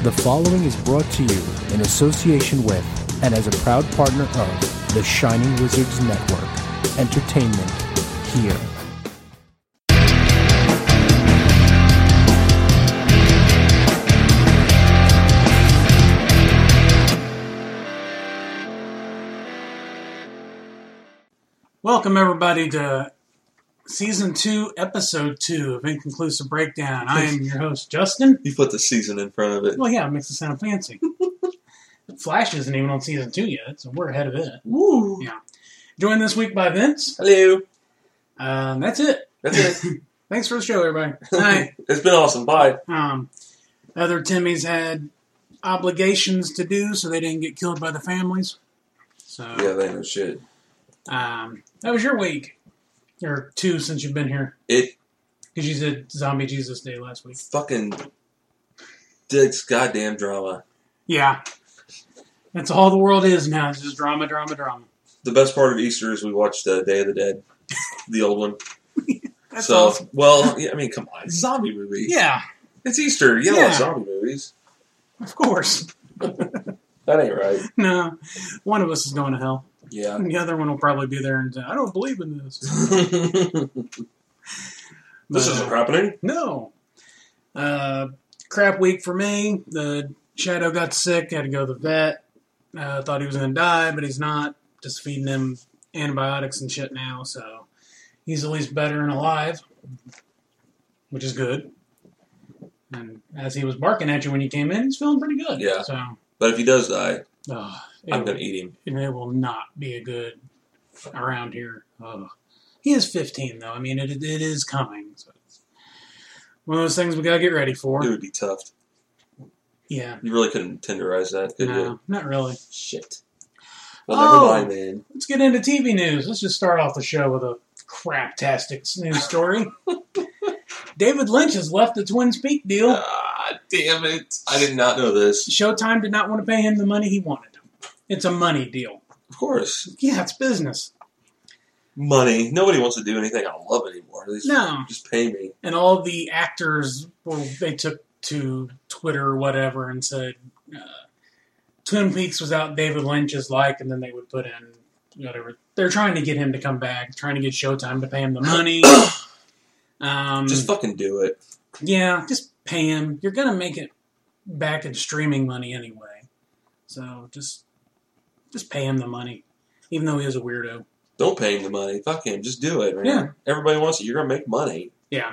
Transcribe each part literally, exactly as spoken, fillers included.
The following is brought to you in association with and as a proud partner of the Shining Wizards Network. Entertainment here. Welcome everybody to Season two, Episode two of Inconclusive Breakdown. I am your host, Justin. You put the season in front of it. Well, yeah, it makes it sound fancy. Flash isn't even on Season two yet, so we're ahead of it. Woo! Yeah. Joined this week by Vince. Hello. Um, that's it. That's it. Thanks for the show, everybody. Bye. It's been awesome. Bye. Um, other Timmys had obligations to do, so they didn't get killed by the families. So Yeah, they know shit. Um, that was your week. Or two since you've been here. It Because you said Zombie Jesus Day last week. fucking dicks goddamn drama. Yeah. That's all the world is now. It's just drama, drama, drama. The best part of Easter is we watched uh, Day of the Dead, the old one. That's so, awesome. well, yeah, I mean, come on, it's a zombie movie. Yeah. It's Easter. You Yeah. love zombie movies. Of course. That ain't right. No. One of us is going to hell. Yeah. And the other one will probably be there and say, I don't believe in this. This But, isn't uh, happening. No. Uh, crap week for me. The Shadow got sick. Had to go to the vet. Uh, thought he was going to die, but he's not. Just feeding him antibiotics and shit now. So he's at least better and alive, which is good. And as he was barking at you when you came in, he's feeling pretty good. Yeah. So, But if he does die, oh, I'm it, going to eat him. and it will not be a good around here. Oh. He is fifteen, though. I mean, it it is coming. So it's one of those things we got to get ready for. It would be tough. Yeah. You really couldn't tenderize that, could No, you? not really. Shit. Well, Oh. never mind, man. Let's get into T V news. Let's just start off the show with a craptastic news story. David Lynch has left the Twin Peaks deal. Ah, damn it. I did not know this. Showtime did not want to pay him the money he wanted. It's a money deal. Of course. Yeah, it's business. Money. Nobody wants to do anything I love anymore. They just, No. just pay me. And all the actors, well, they took to Twitter or whatever and said uh, Twin Peaks was out David Lynch's like, and then they would put in whatever. They're trying to get him to come back, trying to get Showtime to pay him the money. um, Just fucking do it. Yeah, just pay him. You're going to make it back in streaming money anyway. So just just pay him the money, even though he is a weirdo. Don't pay him the money. Fuck him. Just do it, man. Yeah. Everybody wants it. You're going to make money. Yeah.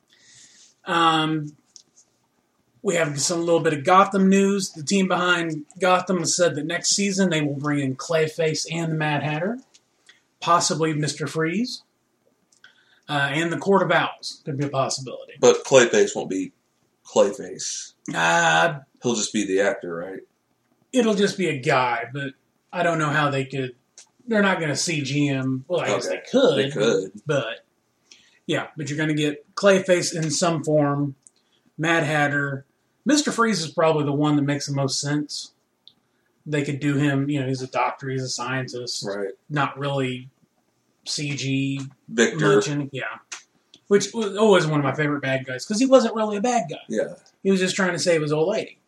Um, we have some little bit of Gotham news. The team behind Gotham has said that next season they will bring in Clayface and the Mad Hatter, possibly Mister Freeze, uh, and the Court of Owls could be a possibility. But Clayface won't be Clayface. Uh, He'll just be the actor, right? it'll just be a guy, but I don't know how they could. They're not going to C G him. Well, I guess Okay. they could. They could. But, yeah, but you're going to get Clayface in some form, Mad Hatter. Mister Freeze is probably the one that makes the most sense. They could do him, you know, he's a doctor, he's a scientist. Right. Not really C G Victor. much. And, yeah. Which was always one of my favorite bad guys, because he wasn't really a bad guy. Yeah. He was just trying to save his old lady.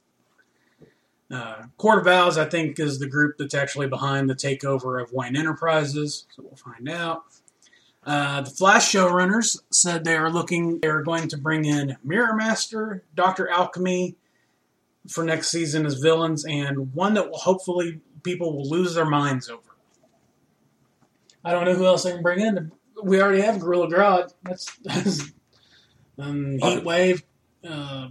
Uh, Court of Owls, I think, is the group that's actually behind the takeover of Wayne Enterprises, so we'll find out. Uh, the Flash showrunners said they are looking, they are going to bring in Mirror Master, Doctor Alchemy for next season as villains, and one that will hopefully people will lose their minds over. I don't know who else they can bring in. We already have Gorilla Grodd. That's, that's um, Heat Wave. Uh,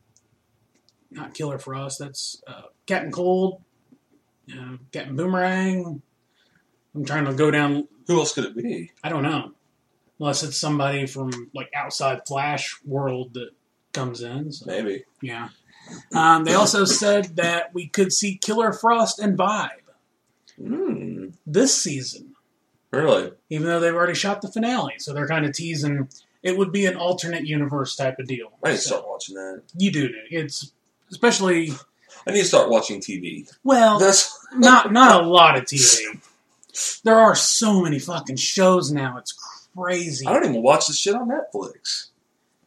Not Killer Frost, that's uh, Captain Cold, uh, Captain Boomerang. I'm trying to go down, Who else could it be? I don't know. Unless it's somebody from, like, outside Flash world that comes in. So, Maybe. yeah. Um, they also said that we could see Killer Frost and Vibe Hmm. this season, Really? even though they've already shot the finale. So they're kind of teasing it would be an alternate universe type of deal. I need to So, start watching that. you do. It's especially, I need to start watching T V. well, That's not not a lot of T V. There are so many fucking shows now. It's crazy. I don't even watch this shit on Netflix.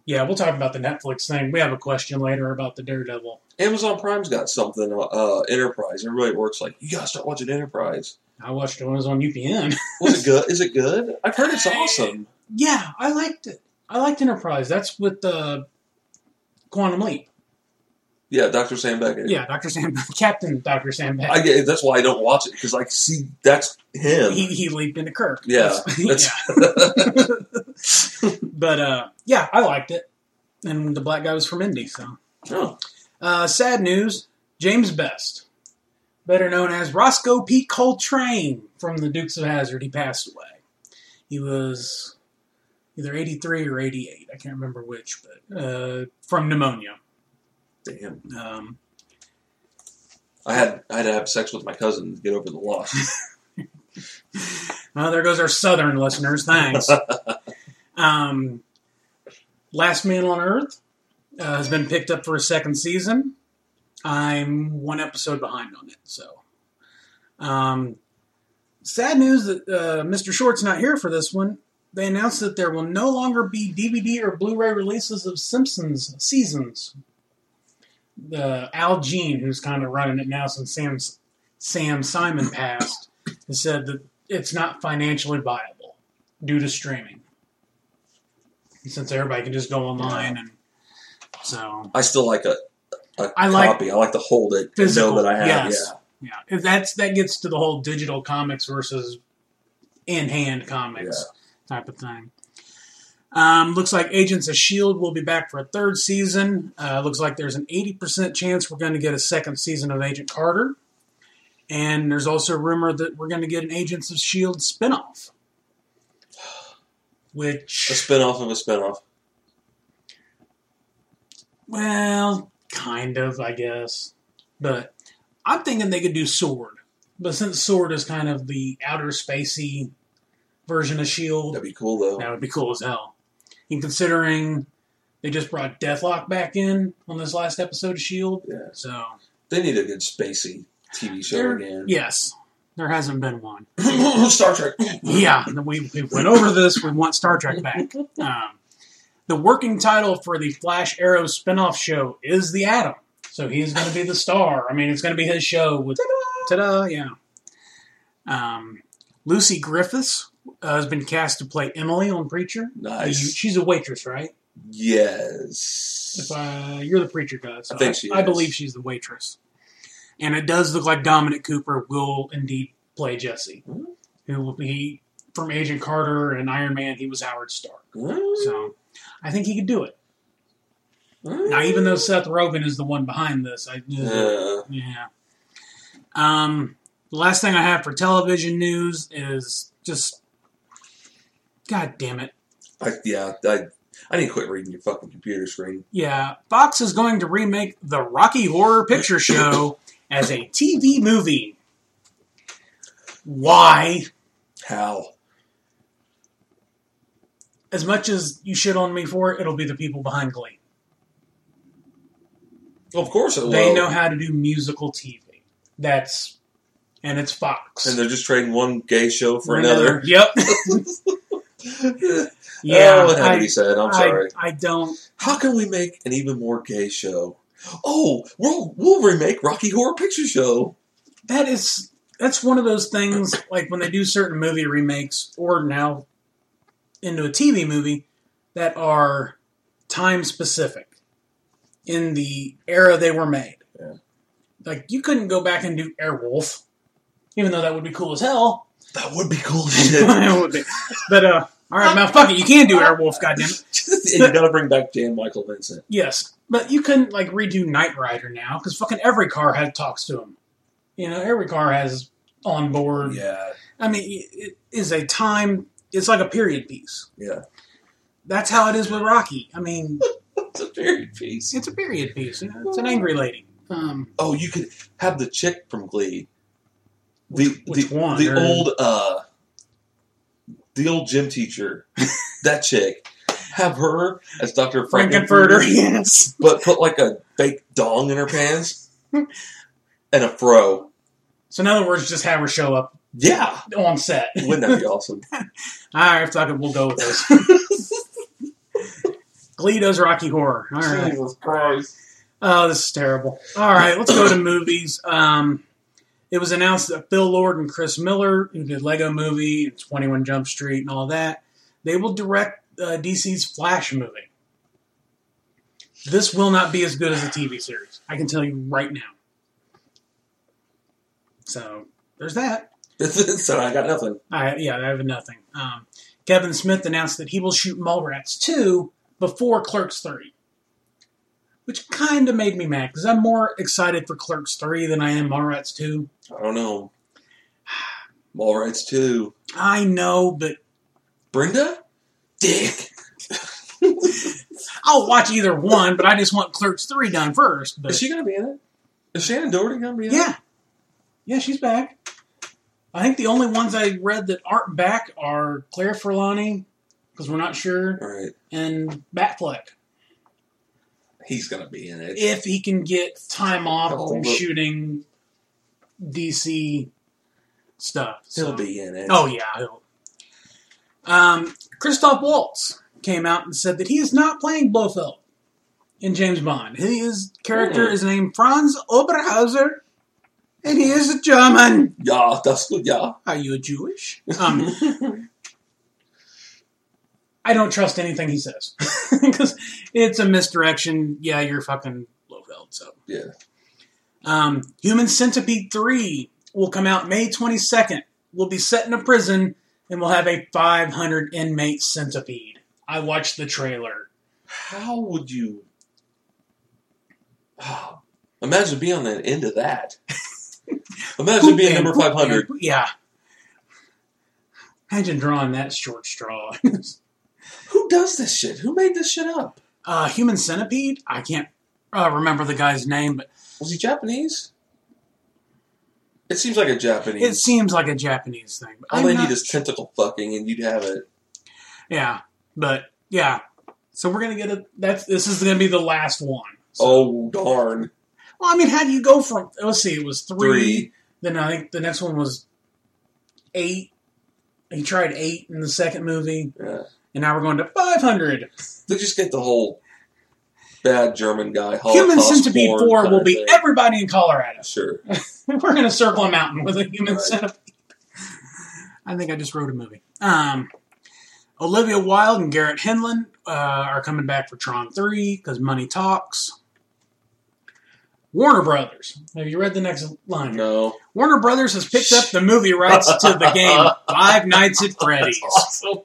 Yeah, we'll talk about the Netflix thing. We have a question later about the Daredevil. Amazon Prime's got something, uh, Enterprise. Everybody at work's like, you gotta start watching Enterprise. I watched it when it was on U P N. Was it good? Is it good? I've heard it's awesome. Yeah, I liked it. I liked Enterprise. That's with the Quantum Leap. Yeah, Doctor Sam Beckett. Yeah, Doctor Sam, Captain Doctor Sam Beckett. I get, that's why I don't watch it, because I see that's him. He, he leaped into Kirk. Yeah. That's, yeah. But, uh, yeah, I liked it. And the black guy was from Indy, so. Oh. Uh, sad news. James Best, better known as Roscoe P. Coltrane from the Dukes of Hazzard, he passed away. He was either eighty-three or eighty-eight. I can't remember which, but uh, from pneumonia. Damn. Um, I had I had to have sex with my cousin to get over the loss. well, there goes our southern listeners. Thanks. um, Last Man on Earth uh, has been picked up for a second season. I'm one episode behind on it. So, um, sad news that uh, Mister Short's not here for this one. They announced that there will no longer be D V D or Blu-ray releases of Simpsons seasons. The Al Jean, who's kind of running it now since Sam's, Sam Simon passed, has said that it's not financially viable due to streaming. Since everybody can just go online, and so I still like a, a I like copy. I like to hold it physical, and know that I have. yes. Yeah, yeah. If that's that gets to the whole digital comics versus in-hand comics yeah. type of thing. Um, looks like Agents of S H I E L D will be back for a third season. Uh, looks like there's an eighty percent chance we're going to get a second season of Agent Carter. And there's also a rumor that we're going to get an Agents of S H I E L D spinoff. Which... A spinoff of a spinoff. Well, kind of, I guess. But I'm thinking they could do Sword. But since Sword is kind of the outer spacey version of S H I E L D, That'd be cool, though. that would be cool as hell. And considering they just brought Deathlock back in on this last episode of S H I E L D. Yeah. So They need a good spacey T V show there, again. yes, there hasn't been one. Star Trek. Yeah, we, we went over this. We want Star Trek back. Um, the working title for the Flash Arrow spinoff show is The Atom. So he's going to be the star. I mean, it's going to be his show with... Ta-da! Ta-da, yeah. Um, Lucy Griffiths uh, has been cast to play Emily on Preacher. Nice. You, she's a waitress, right? Yes. If uh, you're the Preacher guy, so I think she I, I is. believe she's the waitress. And it does look like Dominic Cooper will indeed play Jesse, Mm-hmm. who will be from Agent Carter and Iron Man. He was Howard Stark, Mm-hmm. so I think he could do it. Mm-hmm. Now, even though Seth Rogen is the one behind this, I Yeah. yeah. Um, the last thing I have for television news is just, God damn it. I, yeah, I, I need to quit reading your fucking computer screen. Yeah, Fox is going to remake the Rocky Horror Picture Show as a T V movie. Why? How? As much as you shit on me for it, it'll be the people behind Glee. Well, of course it will. They know how to do musical T V. That's, and it's Fox. And they're just trading one gay show for another. Yep. Yeah, yeah, what had to I, be said. I'm I, sorry. I don't. How can we make an even more gay show? Oh, we'll we'll remake Rocky Horror Picture Show. That is, that's one of those things, like when they do certain movie remakes, or now into a T V movie, that are time specific in the era they were made. Yeah. Like, you couldn't go back and do Airwolf, even though that would be cool as hell. That would be cool as shit. It would be. But, uh, alright, now fuck it, you can do Airwolf, goddammit. And you gotta bring back Jan Michael Vincent. Yes, but you couldn't, like, redo Knight Rider now, because fucking every car had talks to him. You know, every car has on board. Yeah. I mean, it is a time, it's like a period piece. Yeah. That's how it is with Rocky. I mean, It's a period piece. it's a period piece. You know, it's an angry lady. Um, Oh, you could have the chick from Glee. The Which- which the, one? the Or- old uh the old gym teacher. That chick. Have her as Doctor Frankenfurter, Frankenfurter, yes. but put like a fake dong in her pants and a fro. So in other words, just have her show up Yeah. on set. Wouldn't that be awesome? Alright, fuck it, we'll go with this. Glee does Rocky Horror. All right. Jesus Christ. Oh, this is terrible. All right, let's go to movies. Um, it was announced that Phil Lord and Chris Miller, who did Lego Movie and twenty-one Jump Street and all that, they will direct uh, D C's Flash movie. This will not be as good as a T V series. I can tell you right now. So, there's that. So I got nothing. I, yeah, I have nothing. Um, Kevin Smith announced that he will shoot Mallrats two before Clerks three. Which kind of made me mad, because I'm more excited for Clerks three than I am Mallrats two. I don't know. Mallrats two. I know, but... Brenda? Dick. I'll watch either one, but I just want Clerks three done first. But... Is she going to be in it? Is Shannon Doherty going to be in yeah. it? Yeah, she's back. I think the only ones I read that aren't back are Claire Forlani, because we're not sure, Right. and Batfleck. He's going to be in it. If he can get time off Oh, from look. shooting D C stuff. He'll So. be in it. Oh, yeah. He'll. Um, Christoph Waltz came out and said that he is not playing Blofeld in James Bond. His character Hmm. is named Franz Oberhauser, and he is a German. Yeah, that's good, yeah. Are you Jewish? Um, I don't trust anything he says. Because it's a misdirection. Yeah, you're fucking Blofeld, so. Yeah. Um, Human Centipede three will come out May twenty-second. We'll be set in a prison, and we'll have a five hundred inmate centipede. I watched the trailer. How would you... Oh, imagine being on the end of that. Imagine being number five hundred. Yeah. Imagine drawing that short straw. Who does this shit? Who made this shit up? uh, Human Centipede? I can't uh, remember the guy's name, but Was he Japanese? It seems like a Japanese. it seems like a Japanese thing. But All I'm they not need is tentacle fucking, and you'd have it. Yeah, but yeah. So we're gonna get a. That's this is gonna be the last one. So, Oh, darn. well, I mean, how do you go from? Let's see, it was three. Three. Then I think the next one was eight. He tried eight in the second movie, Yeah. and now we're going to five hundred. They just get the whole bad German guy. Human Holocaust Centipede porn four kind will of be thing. everybody in Colorado. Sure. We're going to circle a mountain with a human Right. centipede. I think I just wrote a movie. Um, Olivia Wilde and Garrett Hedlund uh, are coming back for Tron three because money talks. Warner Brothers. Have you read the next line? No. Warner Brothers has picked up the movie rights to the game Five Nights at Freddy's. Awesome.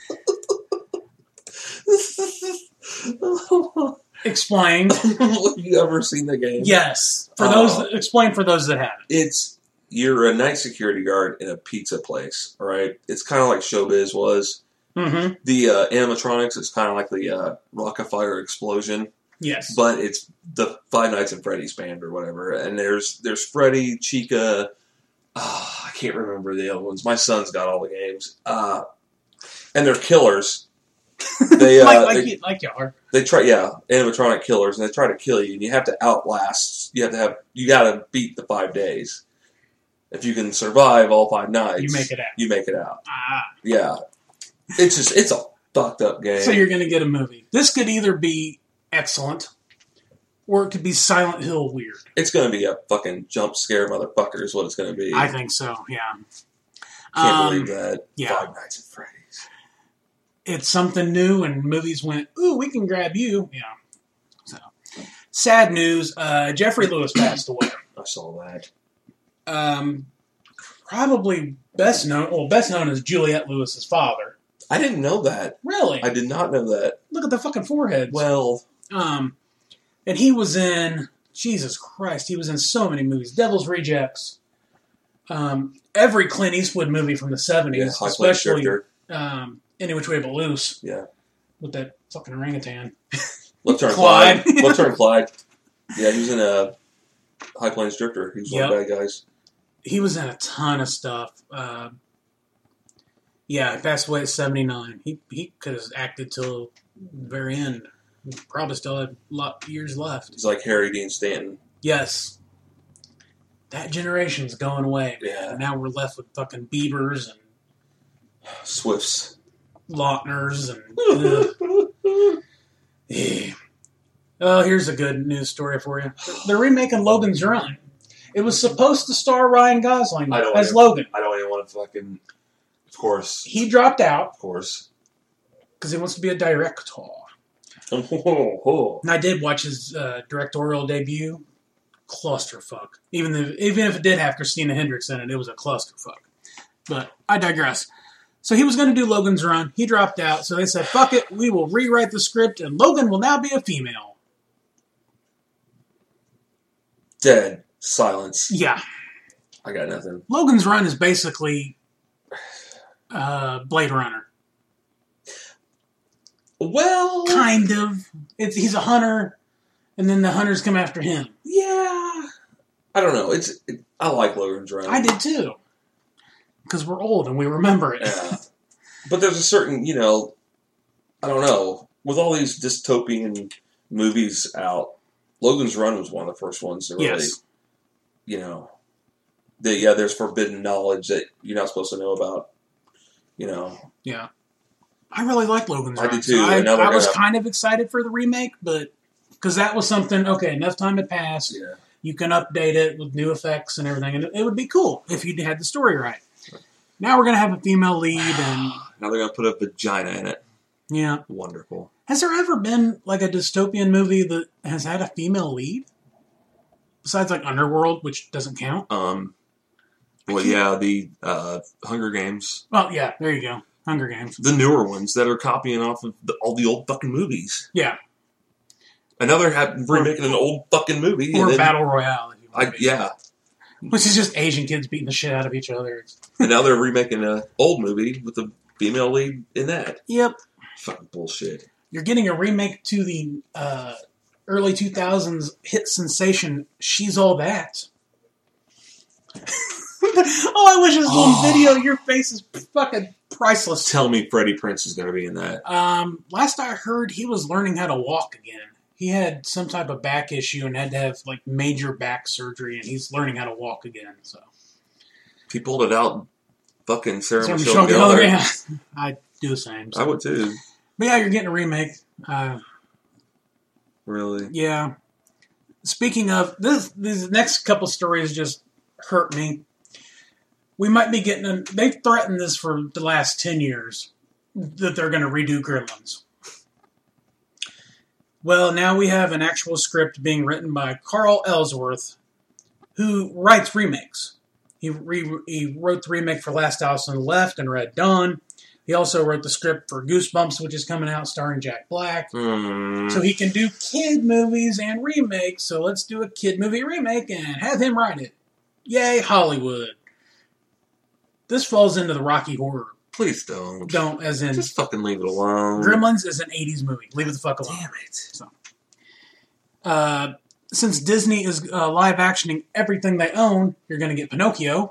Explained. Have you ever seen the game? Yes. For Uh, those, that, explain for those that haven't. It's you're a night security guard in a pizza place, all right? It's kind of like Showbiz was. Mm-hmm. The uh, animatronics is kind of like the uh, Rockafire explosion, Yes. but it's the Five Nights at Freddy's band or whatever. And there's there's Freddy, Chica. Oh, I can't remember the other ones. My son's got all the games, uh, and they're killers. They uh, like, like, they, you, like you are. they try, yeah, animatronic killers, and they try to kill you, and you have to outlast. You have to have you got to beat the five days. If you can survive all five nights, You make it out. You make it out. Ah. Yeah, it's just it's a fucked up game. So you're going to get a movie. This could either be excellent, or it could be Silent Hill weird. It's going to be a fucking jump scare motherfucker is what it's going to be. I think so, yeah. Can't Um, believe that. yeah. Five Nights at Freddy's. It's something new, and movies went, ooh, we can grab you. Yeah. So, sad news. Uh, Jeffrey Lewis passed away. I saw that. Um, probably best known, well, best known as Juliette Lewis's father. I didn't know that. Really? I did not know that. Look at the fucking foreheads. Well, Um, and he was in, Jesus Christ, he was in so many movies. Devil's Rejects. Um, every Clint Eastwood movie from the seventies, yeah, High Plains especially Drifter. um, Any Which Way But Loose. Yeah. With that fucking orangutan. Let's turn Clyde. Clyde. Let's turn Clyde. Yeah, he was in a High Plains Drifter. He was one of the Yep. bad guys. He was in a ton of stuff. Uh, yeah, he passed away at seventy-nine. He he could have acted till the very end. He probably still had a lot of years left. He's like Harry Dean Stanton. Yes. That generation's going away. Yeah. And now we're left with fucking Biebers and Swifts. Lautners and ugh. Yeah. Oh, here's a good news story for you. They're remaking Logan's Run. It was supposed to star Ryan Gosling I don't as even, Logan. I don't even want to fucking... Of course. He dropped out. Of course. Because he wants to be a director. Oh, oh, oh. And I did watch his uh, directorial debut. Clusterfuck. Even if, even if it did have Christina Hendricks in it, it was a clusterfuck. But I digress. So he was going to do Logan's Run. He dropped out. So they said, fuck it, we will rewrite the script, and Logan will now be a female. Dead. Silence. Yeah. I got nothing. Logan's Run is basically uh, Blade Runner. Well... Kind of. It's, he's a hunter, and then the hunters come after him. Yeah. I don't know. It's. It, I like Logan's Run. I did too. Because we're old and we remember it. Yeah. But there's a certain, you know, I don't know. With all these dystopian movies out, Logan's Run was one of the first ones to really, Yes. you know, that, yeah, there's forbidden knowledge that you're not supposed to know about, you know. Yeah. I really like Logan's I Run. did too. So I, And now they're I was gonna- kind of excited for the remake, but because that was something, okay, enough time had passed. Yeah. You can update it with new effects and everything, and it, it would be cool if you had the story right. Now we're going to have a female lead, and Now they're going to put a vagina in it. yeah. Wonderful. Has there ever been like a dystopian movie that has had a female lead? Besides like Underworld, which doesn't count. Um. Well, yeah, the uh, Hunger Games. Well, yeah, there you go. Hunger Games. The newer ones that are copying off of the, all the old fucking movies. Yeah. And now they're have, remaking an old fucking movie. Or and then, Battle Royale. If you want I, to be. yeah. Which is just Asian kids beating the shit out of each other. And now they're remaking an old movie with a female lead in that. Yep. Fucking bullshit. You're getting a remake to the uh, early two thousands hit sensation, She's All That. Oh, I wish this was Oh. on video. Your face is fucking priceless. Tell me Freddie Prinze is going to be in that. Um, last I heard, he was learning how to walk again. He had some type of back issue and had to have like major back surgery, and he's learning how to walk again. So If he pulled it out, fucking Sarah, Sarah Michelle Michelle Gellar. Gellar, yeah. I'd do the same. So. I would too. But yeah, you're getting a remake. Uh, Really. yeah. Speaking of, this, these next couple stories just hurt me. We might be getting a, they've threatened this for the last ten years, that they're going to redo Gremlins. Well, now we have an actual script being written by Carl Ellsworth, who writes remakes. He, re, he wrote the remake for Last House on the Left and Red Dawn. He also wrote the script for Goosebumps, which is coming out starring Jack Black. Mm. So he can do kid movies and remakes. So let's do a kid movie remake and have him write it. Yay, Hollywood. This falls into the Rocky Horror. Please don't. Don't, as in... Just fucking leave it alone. Gremlins is an eighties movie. Leave it the fuck alone. Damn it. So, uh, since Disney is uh, live actioning everything they own, you're going to get Pinocchio.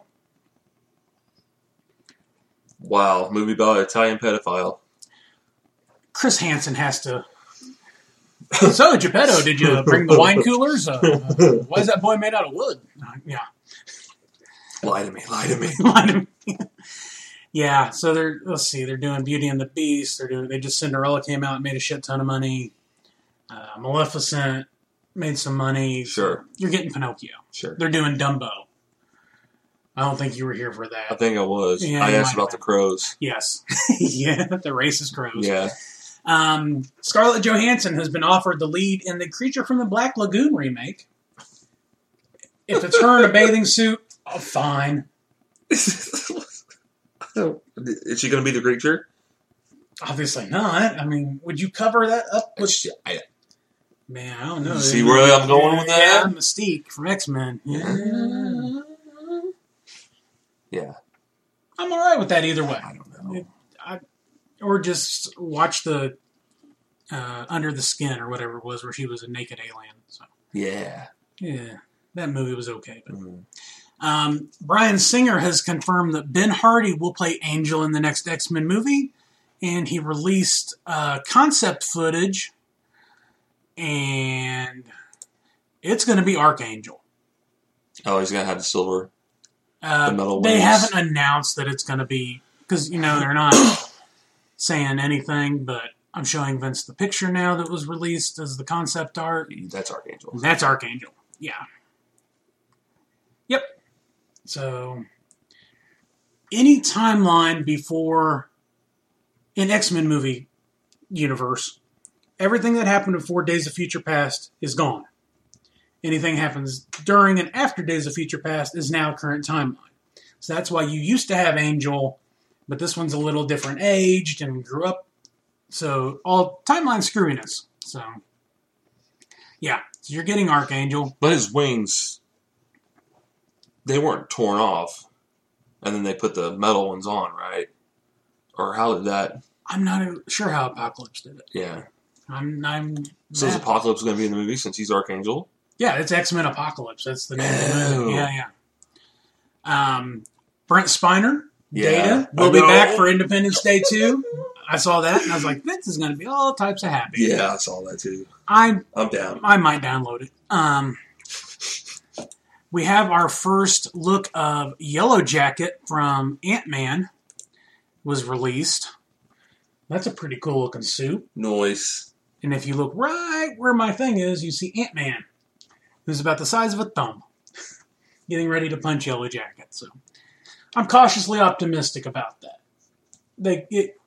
Wow. Movie about an Italian pedophile. Chris Hansen has to... So, Geppetto, did you bring the wine coolers? Uh, uh, why is that boy made out of wood? Uh, yeah. Lie to me. Lie to me. Yeah, so they're, let's see, they're doing Beauty and the Beast. They're doing, they just, Cinderella came out and made a shit ton of money. Uh, Maleficent made some money. Sure. You're getting Pinocchio. Sure. They're doing Dumbo. I don't think you were here for that. I think I was. Yeah, I you asked might about the crows. Yes. Yeah, the racist crows. Yeah. Um, Scarlett Johansson has been offered the lead in the Creature from the Black Lagoon remake. If it's her in a bathing suit, oh, fine. Is she going to be the creature? Obviously not. I mean, would you cover that up with... I, Man, I don't know. See where I'm going with that? Yeah, Mystique from X-Men. Yeah. Yeah. I'm all right with that either way. I don't know. I, or just watch the uh, Under the Skin or whatever it was, where she was a naked alien. So Yeah. yeah, that movie was okay. But, Mm. um, Bryan Singer has confirmed that Ben Hardy will play Angel in the next X-Men movie, and he released uh, concept footage, and it's going to be Archangel. Oh, he's going to have the silver. Uh, The metal they wings. haven't announced that it's going to be, because, you know, they're not saying anything, but I'm showing Vince the picture now that was released as the concept art. That's Archangel. That's Archangel. Yeah. Yep. So, any timeline before an X-Men movie universe, everything that happened before Days of Future Past is gone. Anything happens during and after Days of Future Past is now current timeline. So that's why you used to have Angel, but this one's a little different aged and grew up. So, all timeline screwiness. So, yeah. So, you're getting Archangel. But his wings, they weren't torn off, and then they put the metal ones on, right? Or how did that... I'm not sure how Apocalypse did it. Yeah. I'm... I'm so is Apocalypse going to be in the movie since he's Archangel? Yeah, it's X-Men Apocalypse. That's the name of the movie. Oh. Yeah, yeah. Um, Brent Spiner, Yeah. Data, will be back for Independence Day two. I saw that, and I was like, this is going to be all types of happy. Yeah, I saw that too. I, I'm down. I might download it. Um, we have our first look of Yellow Jacket from Ant-Man was released. That's a pretty cool looking suit. Noise. And if you look right where my thing is, you see Ant-Man, who's about the size of a thumb, getting ready to punch Yellow Jacket. So I'm cautiously optimistic about that. They it,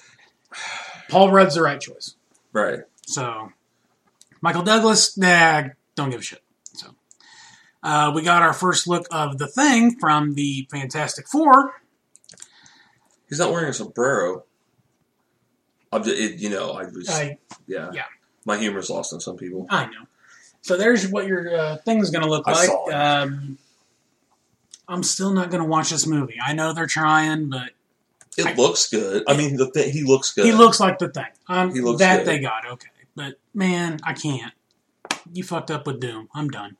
Paul Rudd's the right choice. Right. So Michael Douglas, nah, don't give a shit. So uh, we got our first look of The Thing from the Fantastic Four. He's not wearing a sombrero. I'm just, it, you know, I was, I, yeah. yeah. My humor's lost on some people. I know. So there's what your uh, thing's going to look I like. saw it. Um, I'm still not going to watch this movie. I know they're trying, but It I, looks good. I mean, the th- he looks good. he looks like The Thing. Um, He looks that good. they got, okay. But, man, I can't. You fucked up with Doom. I'm done.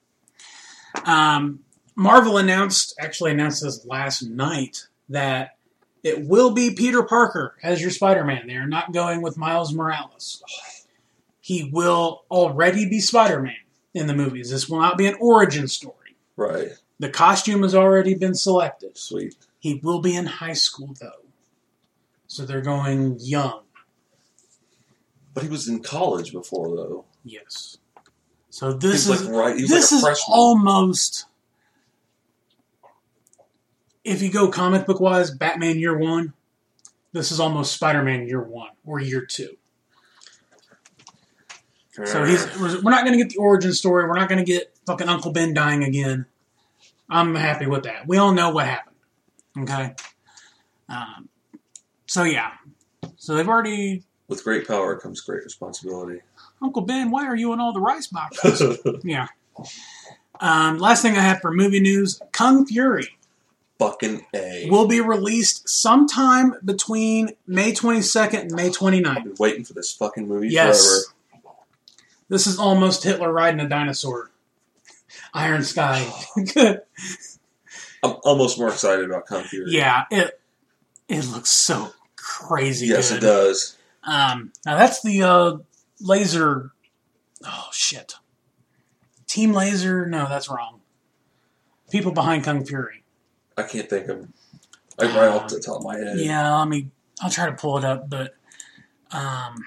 Um, Marvel announced, actually announced this last night, that it will be Peter Parker as your Spider-Man. They are not going with Miles Morales. He will already be Spider-Man in the movies. This will not be an origin story. Right. The costume has already been selected. Sweet. He will be in high school, though. So they're going young. But he was in college before, though. Yes. So this He was is like, right, he was this like a is freshman. almost, if you go comic book wise, Batman Year One. This is almost Spider-Man Year One or Year Two. So he's we're not going to get the origin story. We're not going to get fucking Uncle Ben dying again. I'm happy with that. We all know what happened. Okay. Um, so yeah. So they've already. With great power comes great responsibility. Uncle Ben, why are you in all the rice boxes? Yeah. Um, last thing I have for movie news: Kung Fury Fucking A. will be released sometime between May twenty-second and May I've twenty-ninth. been waiting for this fucking movie Yes. forever. This is almost Hitler riding a dinosaur. Iron Sky. I'm almost more excited about Kung Fury. Yeah, it it looks so crazy Yes, good. it does. Um, now that's the uh, laser. Oh shit! Team Laser. No, that's wrong. People behind Kung Fury. I can't think of like right off the top of my head. Yeah, I mean, I'll try to pull it up, but um,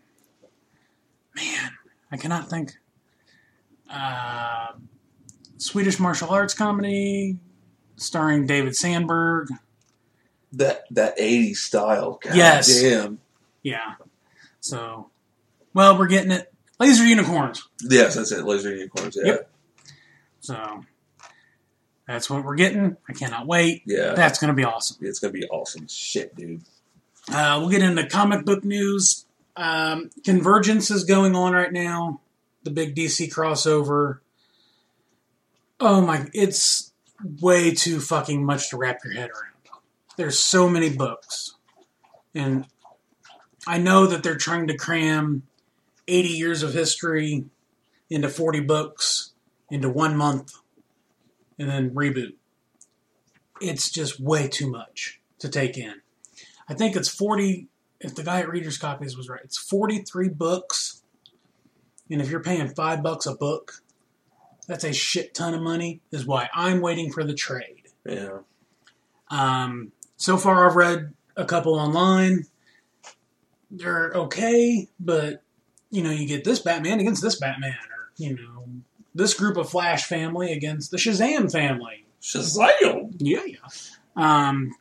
man, I cannot think. Uh, Swedish martial arts comedy starring David Sandberg. That that eighties style. God Yes. damn. Yeah. So, well, we're getting it. Laser unicorns. Yes, that's it. Laser unicorns. Yeah. Yep. So, that's what we're getting. I cannot wait. Yeah. That's going to be awesome. It's gonna be awesome. Shit, dude. Uh, we'll get into comic book news. Um, Convergence is going on right now. The big D C crossover. Oh my, it's way too fucking much to wrap your head around. There's so many books. And I know that they're trying to cram eighty years of history into forty books, into one month, and then reboot. It's just way too much to take in. I think it's forty, if the guy at Reader's Copies was right, it's forty-three books. And if you're paying five bucks a book, that's a shit ton of money, is why I'm waiting for the trade. Yeah. Um, so far I've read a couple online. they're okay, but you know, you get this Batman against this Batman, or you know, this group of Flash family against the Shazam family. Shazam! Yeah, yeah. Um,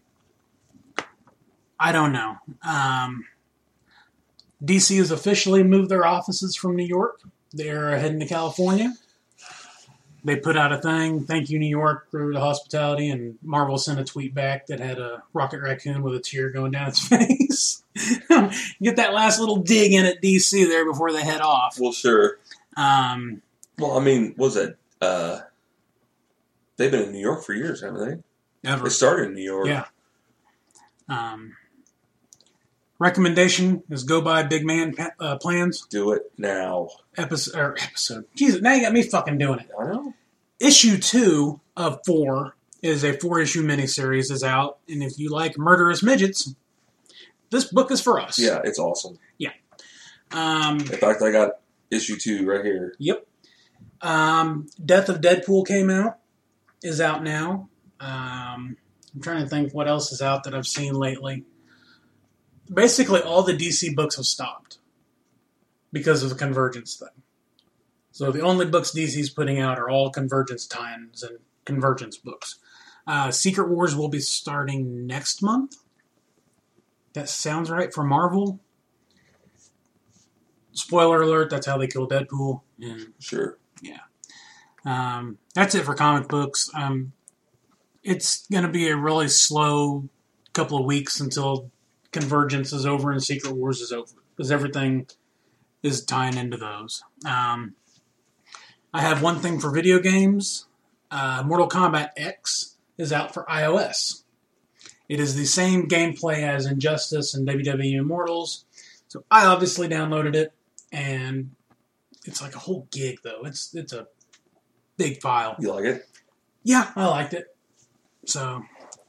I don't know. Um, D C has officially moved their offices from New York. They're heading to California. They put out a thing, thank you, New York, for the hospitality, and Marvel sent a tweet back that had a Rocket Raccoon with a tear going down its face. Get that last little dig in at D C there before they head off. Well, sure. Um, well, I mean, what was it? Uh, they've been in New York for years, haven't they? Ever. They started in New York. Yeah. Um, recommendation is go buy Big Man uh, Plans. Do it now. Episode, or episode. Jesus, now you got me fucking doing it. I know. Issue two of four is a four-issue miniseries is out, and if you like murderous midgets, this book is for us. Yeah, it's awesome. Yeah. Um, In fact, I got issue two right here. Yep. Um, Death of Deadpool came out, is out now. Um, I'm trying to think what else is out that I've seen lately. Basically, all the D C books have stopped because of the Convergence thing. So the only books D C's putting out are all Convergence tie-ins and Convergence books. Uh, Secret Wars will be starting next month. That sounds right for Marvel. Spoiler alert, that's how they kill Deadpool. And Sure. yeah. Um, that's it for comic books. Um, it's going to be a really slow couple of weeks until Convergence is over and Secret Wars is over, because everything is tying into those. Um, I have one thing for video games. Uh, Mortal Kombat X is out for iOS. It is the same gameplay as Injustice and W W E Immortals. So I obviously downloaded it, and it's like a whole gig, though. It's it's a big file. You like it? Yeah, I liked it. So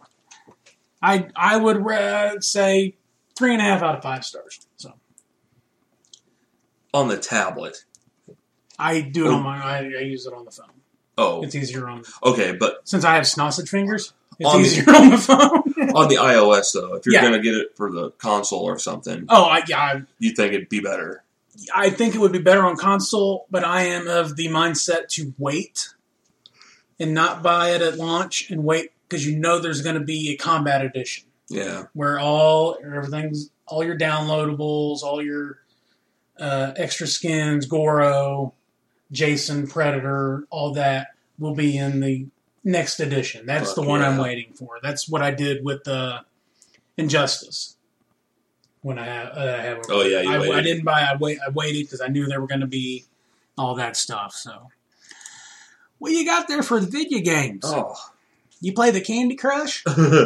I I would uh, say three and a half out of five stars. So On the tablet. I do it Oh. on my I, I use it on the phone. Oh. It's easier on Okay, but since I have sausage fingers. It's On the- easier on the phone. on the iOS, though, if you're Yeah. going to get it for the console or something, Oh, I, yeah, I, you think it'd be better. I think it would be better on console, but I am of the mindset to wait and not buy it at launch and wait because you know there's going to be a combat edition Yeah. where all everything's all your downloadables, all your uh, extra skins, Goro, Jason, Predator, all that will be in the next edition. That's Fuck the one I'm yeah. waiting for. That's what I did with uh, Injustice. When I have, uh, I have Oh, yeah, you I, I waited. didn't buy. I wait. I waited because I knew there were going to be all that stuff. So, what you got there for the video games? Oh. You play the Candy Crush?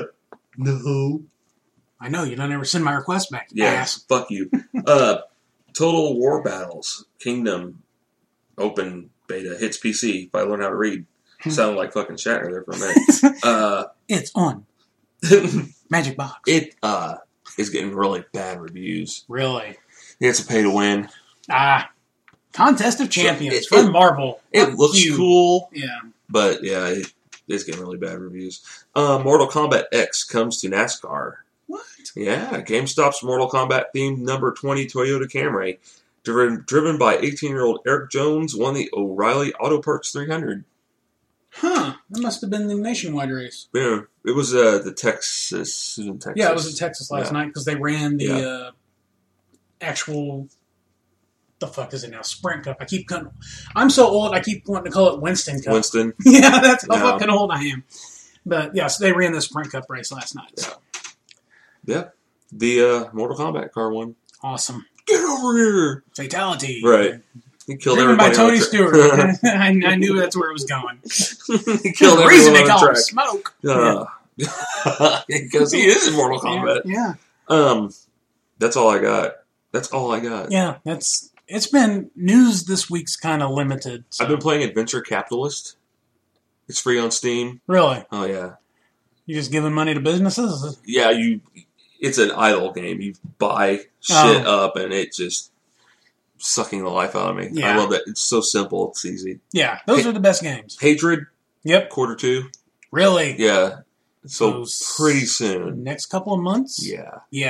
No. I know you don't ever send my request back. Yeah, Ass. fuck you. uh, Total War Battles Kingdom Open Beta hits P C if I learn how to read. Sounded like fucking Shatner there for a minute. uh, It's on Magic Box. it uh, is getting really bad reviews. Really? It's a pay to win. Ah, Contest of Champions it- from it- Marvel. It Fuck looks you. cool, Yeah. but yeah, it, it's getting really bad reviews. Uh, Mortal Kombat X comes to NASCAR. What? Yeah, GameStop's Mortal Kombat themed number twenty Toyota Camry, driven driven by eighteen-year-old Eric Jones, won the O'Reilly Auto Parts three hundred. Huh. That must have been the nationwide race. Yeah, it was uh, the Texas, it was in Texas. Yeah, it was in Texas last Yeah. night because they ran the Yeah. uh, actual. The fuck is it now? Sprint Cup. I keep cutting. I'm so old. I keep wanting to call it Winston Cup. Winston. Yeah, that's how Yeah. fucking old I am. But yes, they ran the Sprint Cup race last night. So Yeah, the uh, Mortal Kombat car won. awesome. Get over here! Fatality. Right. He killed Driven by everybody. Tony on the tra- Stewart. I, I knew that's where it was going. he killed the reason they everyone call on him the Smoke. track. Uh, because he is in Mortal Kombat. Yeah, Um, that's all I got. That's all I got. yeah. That's it's been news this week's kind of limited. So. I've been playing Adventure Capitalist. It's free on Steam. Really. Oh yeah, You just giving money to businesses? yeah. You, it's an idle game. You buy shit Oh. up, and it just sucking the life out of me. Yeah. I love that. It's so simple. It's easy. Yeah, those Hey. are the best games. Hatred Yep. quarter two. Really? Yeah. So Those- pretty soon. Next couple of months? Yeah. Yeah.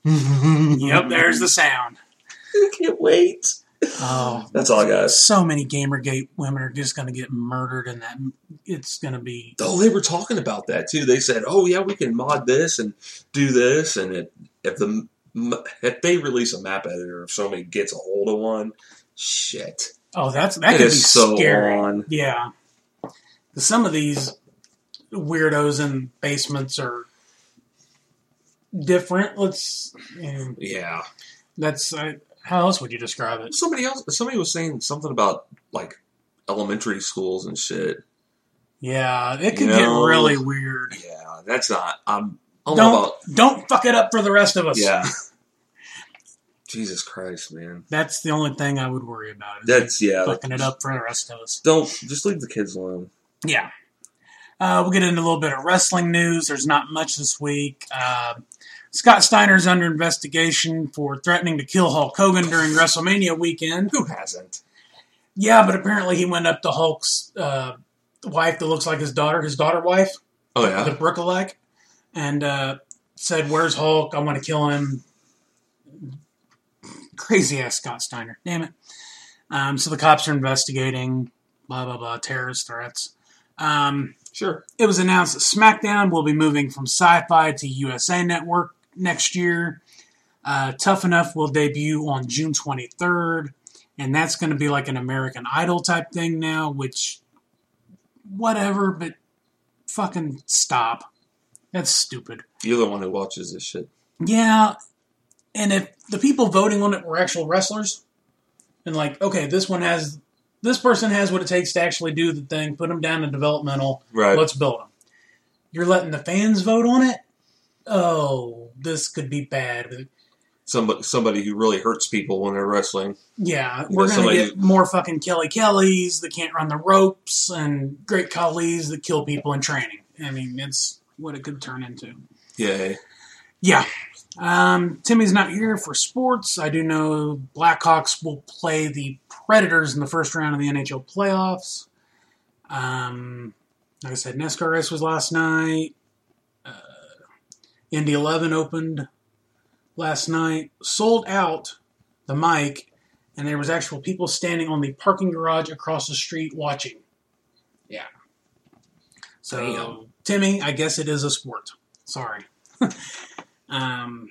Yep, there's the sound. I can't wait. Oh, that's all I got. So many Gamergate women are just going to get murdered, and that it's going to be. Oh, they were talking about that too. They said, "Oh yeah, we can mod this and do this," and it, if the if they release a map editor, if somebody gets a hold of one, shit. Oh, that's that it could be is so scary. on. Yeah, some of these weirdos in basements are different. Let's. You know, yeah, that's. I, How else would you describe it? Somebody else, somebody was saying something about like elementary schools and shit. Yeah, it could you know, get really weird. Yeah, that's not. I'm. I don't, don't know about. Don't fuck it up for the rest of us. Yeah. Jesus Christ, man. That's the only thing I would worry about. That's yeah. Fucking it up for the rest of us. Don't just leave the kids alone. Yeah. Uh, we'll get into a little bit of wrestling news. There's not much this week. Uh, Scott Steiner's under investigation for threatening to kill Hulk Hogan during WrestleMania weekend. Who hasn't? Yeah, but apparently he went up to Hulk's uh, wife that looks like his daughter, his daughter wife. Oh, yeah? The Brookalike. And uh, said, "Where's Hulk? I want to kill him." Crazy-ass Scott Steiner. Damn it. Um, so the cops are investigating, blah, blah, blah, terrorist threats. Um, sure. It was announced that SmackDown will be moving from Sci-Fi to U S A Network next year. Uh, Tough Enough will debut on June twenty-third, and that's going to be like an American Idol type thing now, which, whatever, but fucking stop. That's stupid. You're the one who watches this shit. Yeah, and if the people voting on it were actual wrestlers, and like, okay, this one has, this person has what it takes to actually do the thing, put them down in developmental, right. Let's build them. You're letting the fans vote on it? Oh, this could be bad. Somebody, somebody who really hurts people when they're wrestling. Yeah, You we're know, going to get who... more fucking Kelly Kellys that can't run the ropes and Great Khali's that kill people in training. I mean, it's what it could turn into. Yeah. Yeah. Um, Timmy's not here for sports. I do know Blackhawks will play the Predators in the first round of the N H L playoffs. Um, like I said, NASCAR race was last night. Uh, Indy eleven opened last night. Sold out the mic, and there was actual people standing on the parking garage across the street watching. Yeah. So, Damn. Timmy, I guess it is a sport. Sorry. um,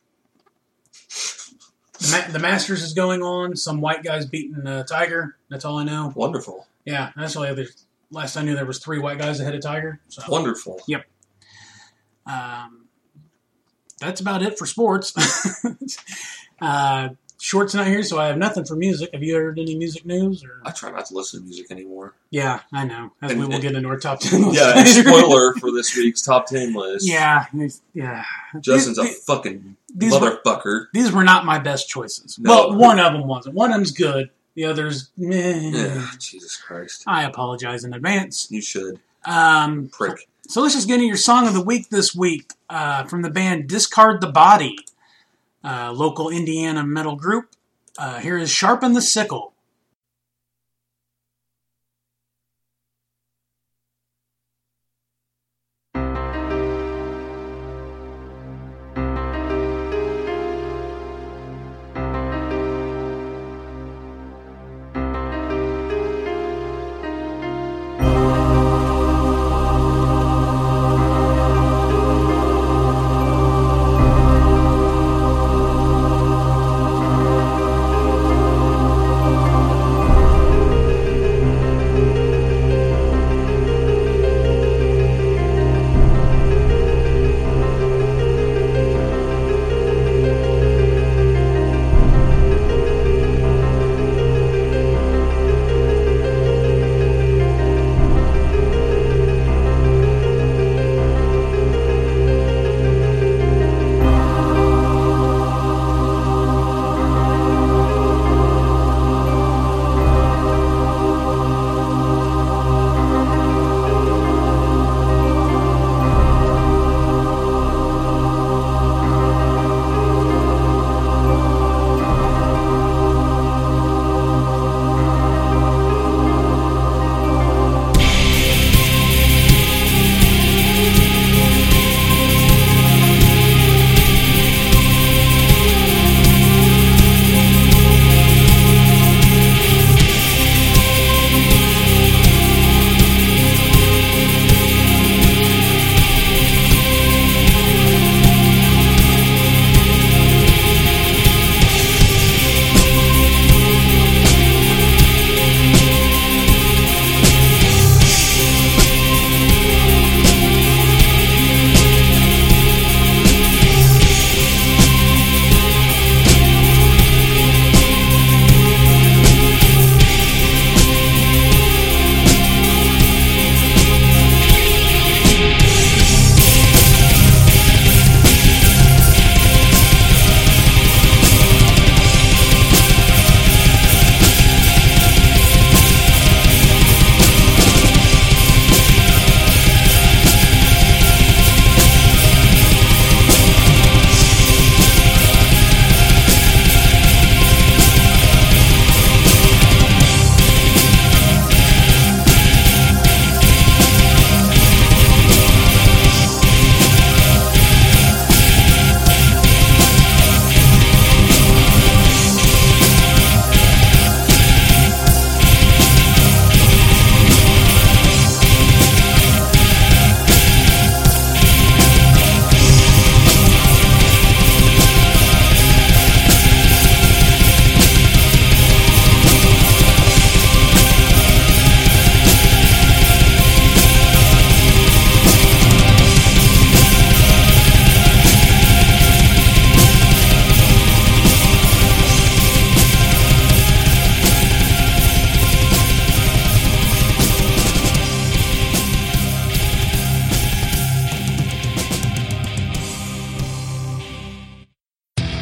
the, Ma- the Masters is going on. Some white guys beating uh, Tiger. That's all I know. Wonderful. Yeah, actually, there's, last I knew there was three white guys ahead of Tiger. So. Wonderful. Yep. Um, that's about it for sports. uh, Short's not here, so I have nothing for music. Have you heard any music news? Or? I try not to listen to music anymore. Yeah, I know. As and, we will and, get into our top ten list. Yeah, spoiler for this week's top ten list. Yeah, yeah. Justin's these, a fucking these motherfucker. Were, these were not my best choices. No. Well, one of them wasn't. One of them's good. The other's meh. Yeah, Jesus Christ. I apologize in advance. You should. Um, Prick. So let's just get into your song of the week this week uh, from the band Discard the Body, uh, local Indiana metal group. Uh, here is Sharpen the Sickle.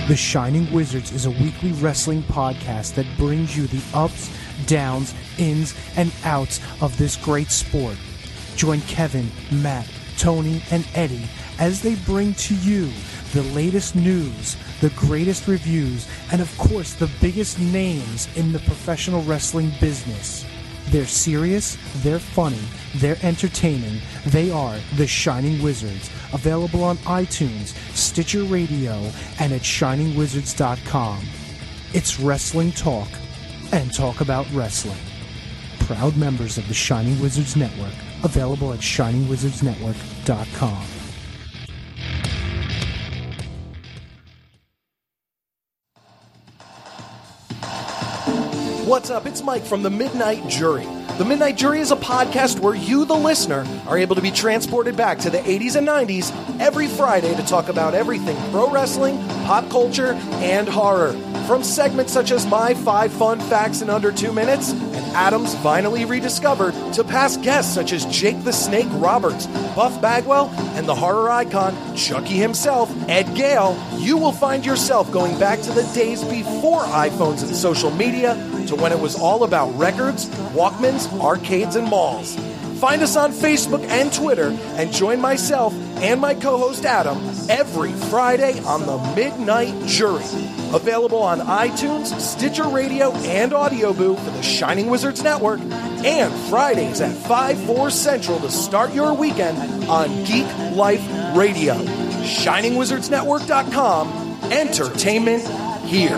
The Shining Wizards is a weekly wrestling podcast that brings you the ups, downs, ins, and outs of this great sport. Join Kevin, Matt, Tony, and Eddie as they bring to you the latest news, the greatest reviews, and of course the biggest names in the professional wrestling business. They're serious, they're funny, they're entertaining. They are The Shining Wizards, available on iTunes, Stitcher Radio, and at shining wizards dot com. It's wrestling talk, and talk about wrestling. Proud members of the Shining Wizards Network, available at shining wizards network dot com. What's up? It's Mike from The Midnight Jury. The Midnight Jury is a podcast where you, the listener, are able to be transported back to the eighties and nineties every Friday to talk about everything pro wrestling, pop culture, and horror. From segments such as My Five Fun Facts in Under Two Minutes and Adam's Finally Rediscovered, to past guests such as Jake the Snake Roberts, Buff Bagwell, and the horror icon Chucky himself, Ed Gale, you will find yourself going back to the days before iPhones and social media, to when it was all about records, Walkmans, arcades, and malls. Find us on Facebook and Twitter, and join myself and my co-host Adam every Friday on The Midnight Jury. Available on iTunes, Stitcher Radio, and Audio Boo for the Shining Wizards Network, and Fridays at five, four Central to start your weekend on Geek Life Radio. shining wizards network dot com. Entertainment here.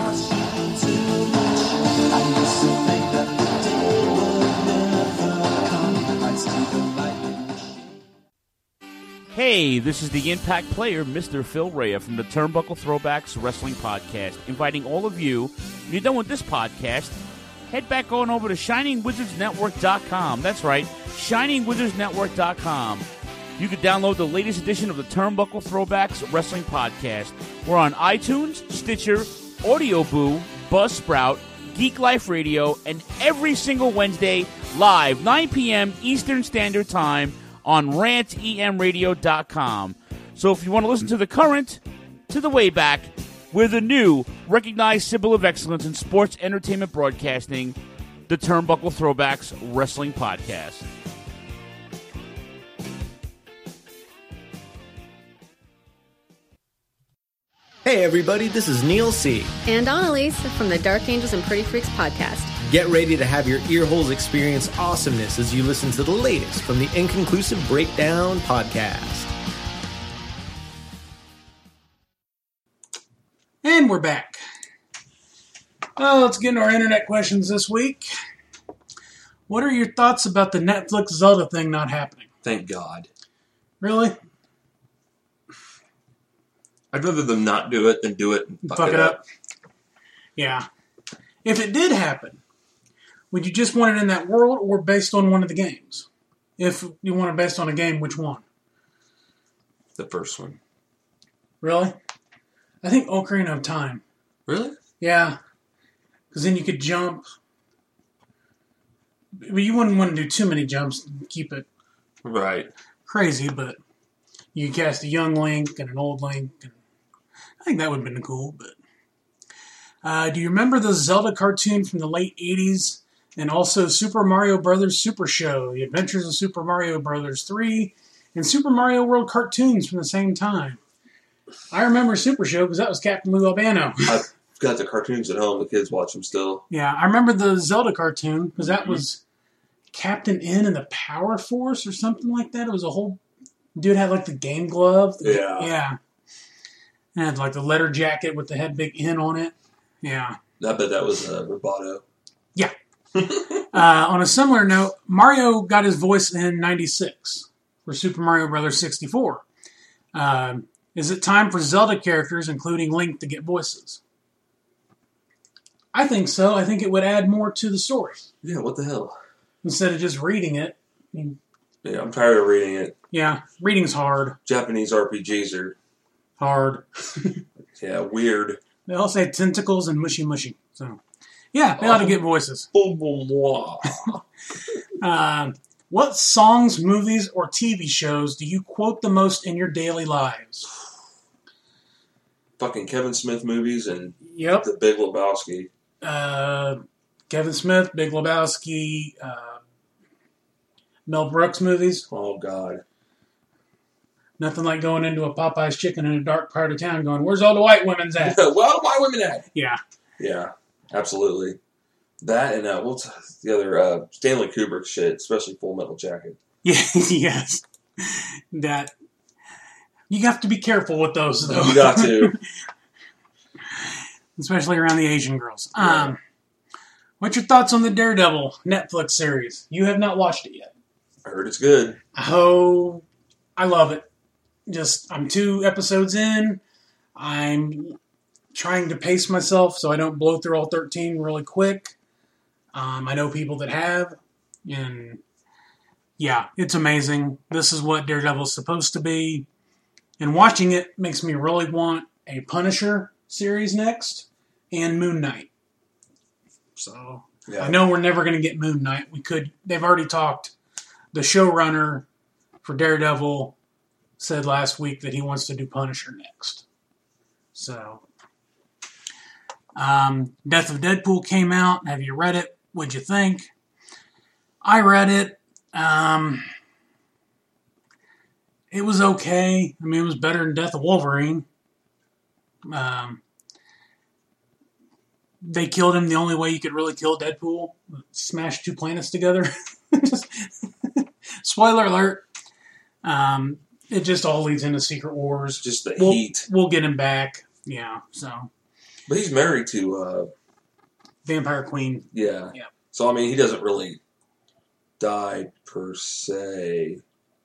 Hey, this is the Impact Player, Mister Phil Rea from the Turnbuckle Throwbacks Wrestling Podcast, inviting all of you, when you're done with this podcast, head back on over to shining wizards network dot com. That's right, shining wizards network dot com. You can download the latest edition of the Turnbuckle Throwbacks Wrestling Podcast. We're on iTunes, Stitcher, Audio Boo, Buzzsprout, Geek Life Radio, and every single Wednesday, live, nine p.m. Eastern Standard Time, on rant e m radio dot com. So if you want to listen to the current, to the way back, we're the new recognized symbol of excellence in sports entertainment broadcasting, the Turnbuckle Throwbacks Wrestling Podcast. Hey everybody, this is Neil C. And Annalise from the Dark Angels and Pretty Freaks podcast. Get ready to have your ear holes experience awesomeness as you listen to the latest from the Inconclusive Breakdown podcast. And we're back. Well, let's get into our internet questions this week. What are your thoughts about the Netflix Zelda thing not happening? Thank God. Really? I'd rather them not do it than do it and fuck, Fuck it, it up. up. Yeah. If it did happen, would you just want it in that world or based on one of the games? If you want it based on a game, which one? The first one. Really? I think Ocarina of Time. Really? Yeah. Because then you could jump. But you wouldn't want to do too many jumps and keep it Right. crazy, but you cast a young Link and an old Link. And I think that would have been cool, but... Uh, do you remember the Zelda cartoon from the late eighties? And also Super Mario Brothers Super Show, The Adventures of Super Mario Brothers three, and Super Mario World cartoons from the same time. I remember Super Show because that was Captain Lou Albano. I've got the cartoons at home. The kids watch them still. Yeah, I remember the Zelda cartoon because that was Captain N and the Power Force or something like that. It was a whole... Dude had like the game glove. Yeah. Yeah. And had like the letter jacket with the head big N on it. Yeah. I bet that was uh, Roboto. Yeah. uh, on a similar note, Mario got his voice in ninety-six for Super Mario Brothers sixty-four. Um, is it time for Zelda characters, including Link, to get voices? I think so. I think it would add more to the story. Yeah, what the hell? Instead of just reading it. I mean, Yeah, I'm tired of reading it. yeah, reading's hard. Japanese R P Gs are, Hard. yeah, weird. They all say tentacles and mushy mushy. So, yeah, they ought to get voices. Boom, boom, wah. Um, what songs, movies, or T V shows do you quote the most in your daily lives? fucking Kevin Smith movies and Yep. The Big Lebowski. Uh, Kevin Smith, Big Lebowski, uh, Mel Brooks movies. Oh, God. Nothing like going into a Popeye's Chicken in a dark part of town going, where's all the white women's at? Well, why women at? Yeah. Yeah, absolutely. That and uh, what's the other uh, Stanley Kubrick shit, especially Full Metal Jacket. Yeah, yes. That you have to be careful with those, though. You got to. Especially around the Asian girls. Yeah. Um, what's your thoughts on the Daredevil Netflix series? You have not watched it yet. I heard it's good. Oh, I love it. Just, I'm two episodes in. I'm trying to pace myself so I don't blow through all thirteen really quick. Um, I know people that have, and yeah, it's amazing. This is what Daredevil's supposed to be. And watching it makes me really want a Punisher series next and Moon Knight. So yeah. I know we're never going to get Moon Knight. We could. They've already talked. The showrunner for Daredevil said last week that he wants to do Punisher next. So, um, Death of Deadpool came out. Have you read it? What'd you think? I read it. Um, it was okay. I mean, it was better than Death of Wolverine. Um, they killed him the only way you could really kill Deadpool. Smash two planets together. Just, spoiler alert. Um, it just all leads into Secret Wars. Just the we'll, heat. We'll get him back. Yeah, so. But he's married to... Uh, Vampire Queen. Yeah. Yeah. So, I mean, he doesn't really die per se.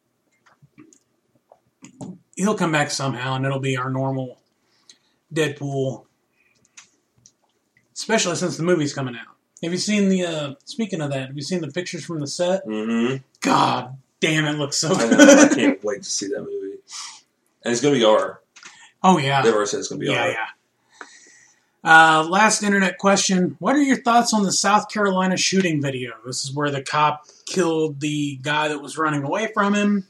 He'll come back somehow, and it'll be our normal Deadpool. Especially since the movie's coming out. Have you seen the, uh, speaking of that, have you seen the pictures from the set? Mm-hmm. God damn, it looks so I good. know, I can't wait to see that movie. And it's going to be R. Oh, yeah. They've already said it's going to be yeah, R. Yeah, yeah. Uh, last internet question. What are your thoughts on the South Carolina shooting video? This is where the cop killed the guy that was running away from him.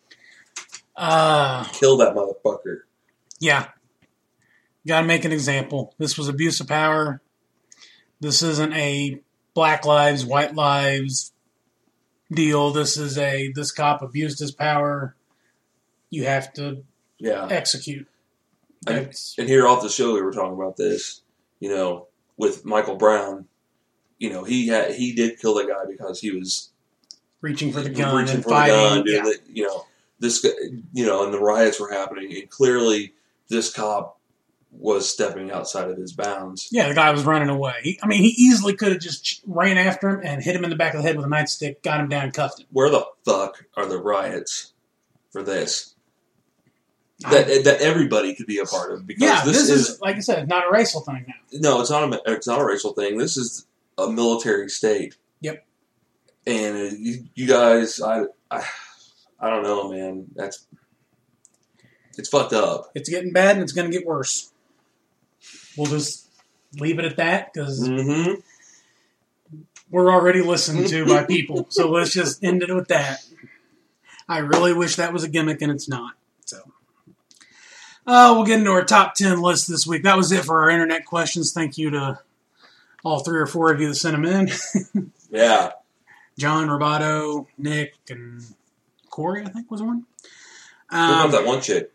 Uh, Kill that motherfucker. Yeah. Got to make an example. This was abuse of power. This isn't a black lives, white lives deal. This is a, this cop abused his power. You have to yeah. execute. And, and here off the show, we were talking about this, you know, with Michael Brown. You know, he had he did kill the guy because he was reaching for the gun reaching and for fighting. the gun, doing yeah. the, you know, this, you know, and the riots were happening, and clearly this cop was stepping outside of his bounds. Yeah, the guy was running away. He, I mean, he easily could have just ran after him and hit him in the back of the head with a nightstick, got him down, and cuffed him. Where the fuck are the riots for this? That that everybody could be a part of, because yeah, this, this is, is, like I said, not a racial thing now. No, it's not a it's not a racial thing. This is a military state. Yep. And uh, you, you guys, I, I I don't know, man. That's it's fucked up. It's getting bad, and it's going to get worse. We'll just leave it at that, because mm-hmm. we're already listened to by people. So let's just end it with that. I really wish that was a gimmick, and it's not. So. Uh, we'll get into our top ten list this week. That was it for our internet questions. Thank you to all three or four of you that sent them in. Yeah. John, Roboto, Nick, and Corey, I think was one. Um, Um, what about that one chick?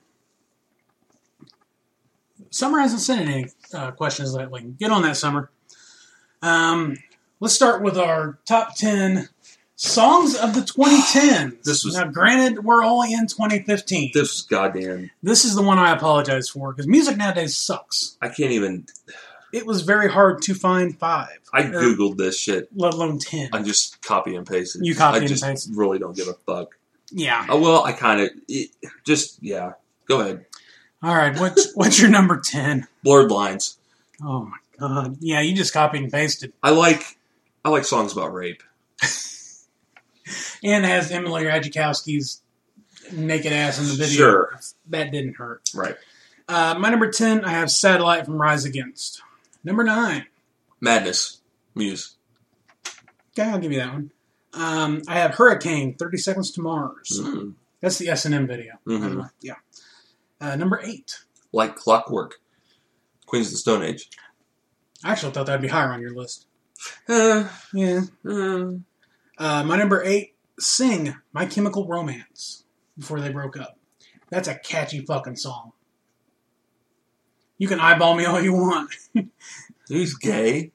Summer hasn't sent any uh, questions lately. Get on that, Summer. Um, let's start with our top ten songs of the twenty tens. This was, now, granted, we're only in twenty fifteen. This was goddamn. This is the one I apologize for, because music nowadays sucks. I can't even. It was very hard to find five. I Googled this shit. Let alone ten. I just copy and paste it. You copy I and just paste. really don't give a fuck. Yeah. Oh, well, I kind of. Just, yeah. Go ahead. All right. What's, what's your number ten? Blurred Lines. Oh, my God. Yeah, you just copied and pasted. I like I like songs about rape. And has Emily Ratajkowski's naked ass in the video. Sure. That didn't hurt. Right. Uh, my number ten, I have Satellite from Rise Against. Number nine. Madness. Muse. Okay, I'll give you that one. Um, I have Hurricane, thirty Seconds to Mars. Mm-hmm. That's the S and M video. Mm-hmm. Yeah. Uh, number eight. Like Clockwork. Queens of the Stone Age. I actually thought that'd be higher on your list. Uh, Yeah. uh, Uh, my number eight, Sing, My Chemical Romance, before they broke up. That's a catchy fucking song. You can eyeball me all you want. he's gay.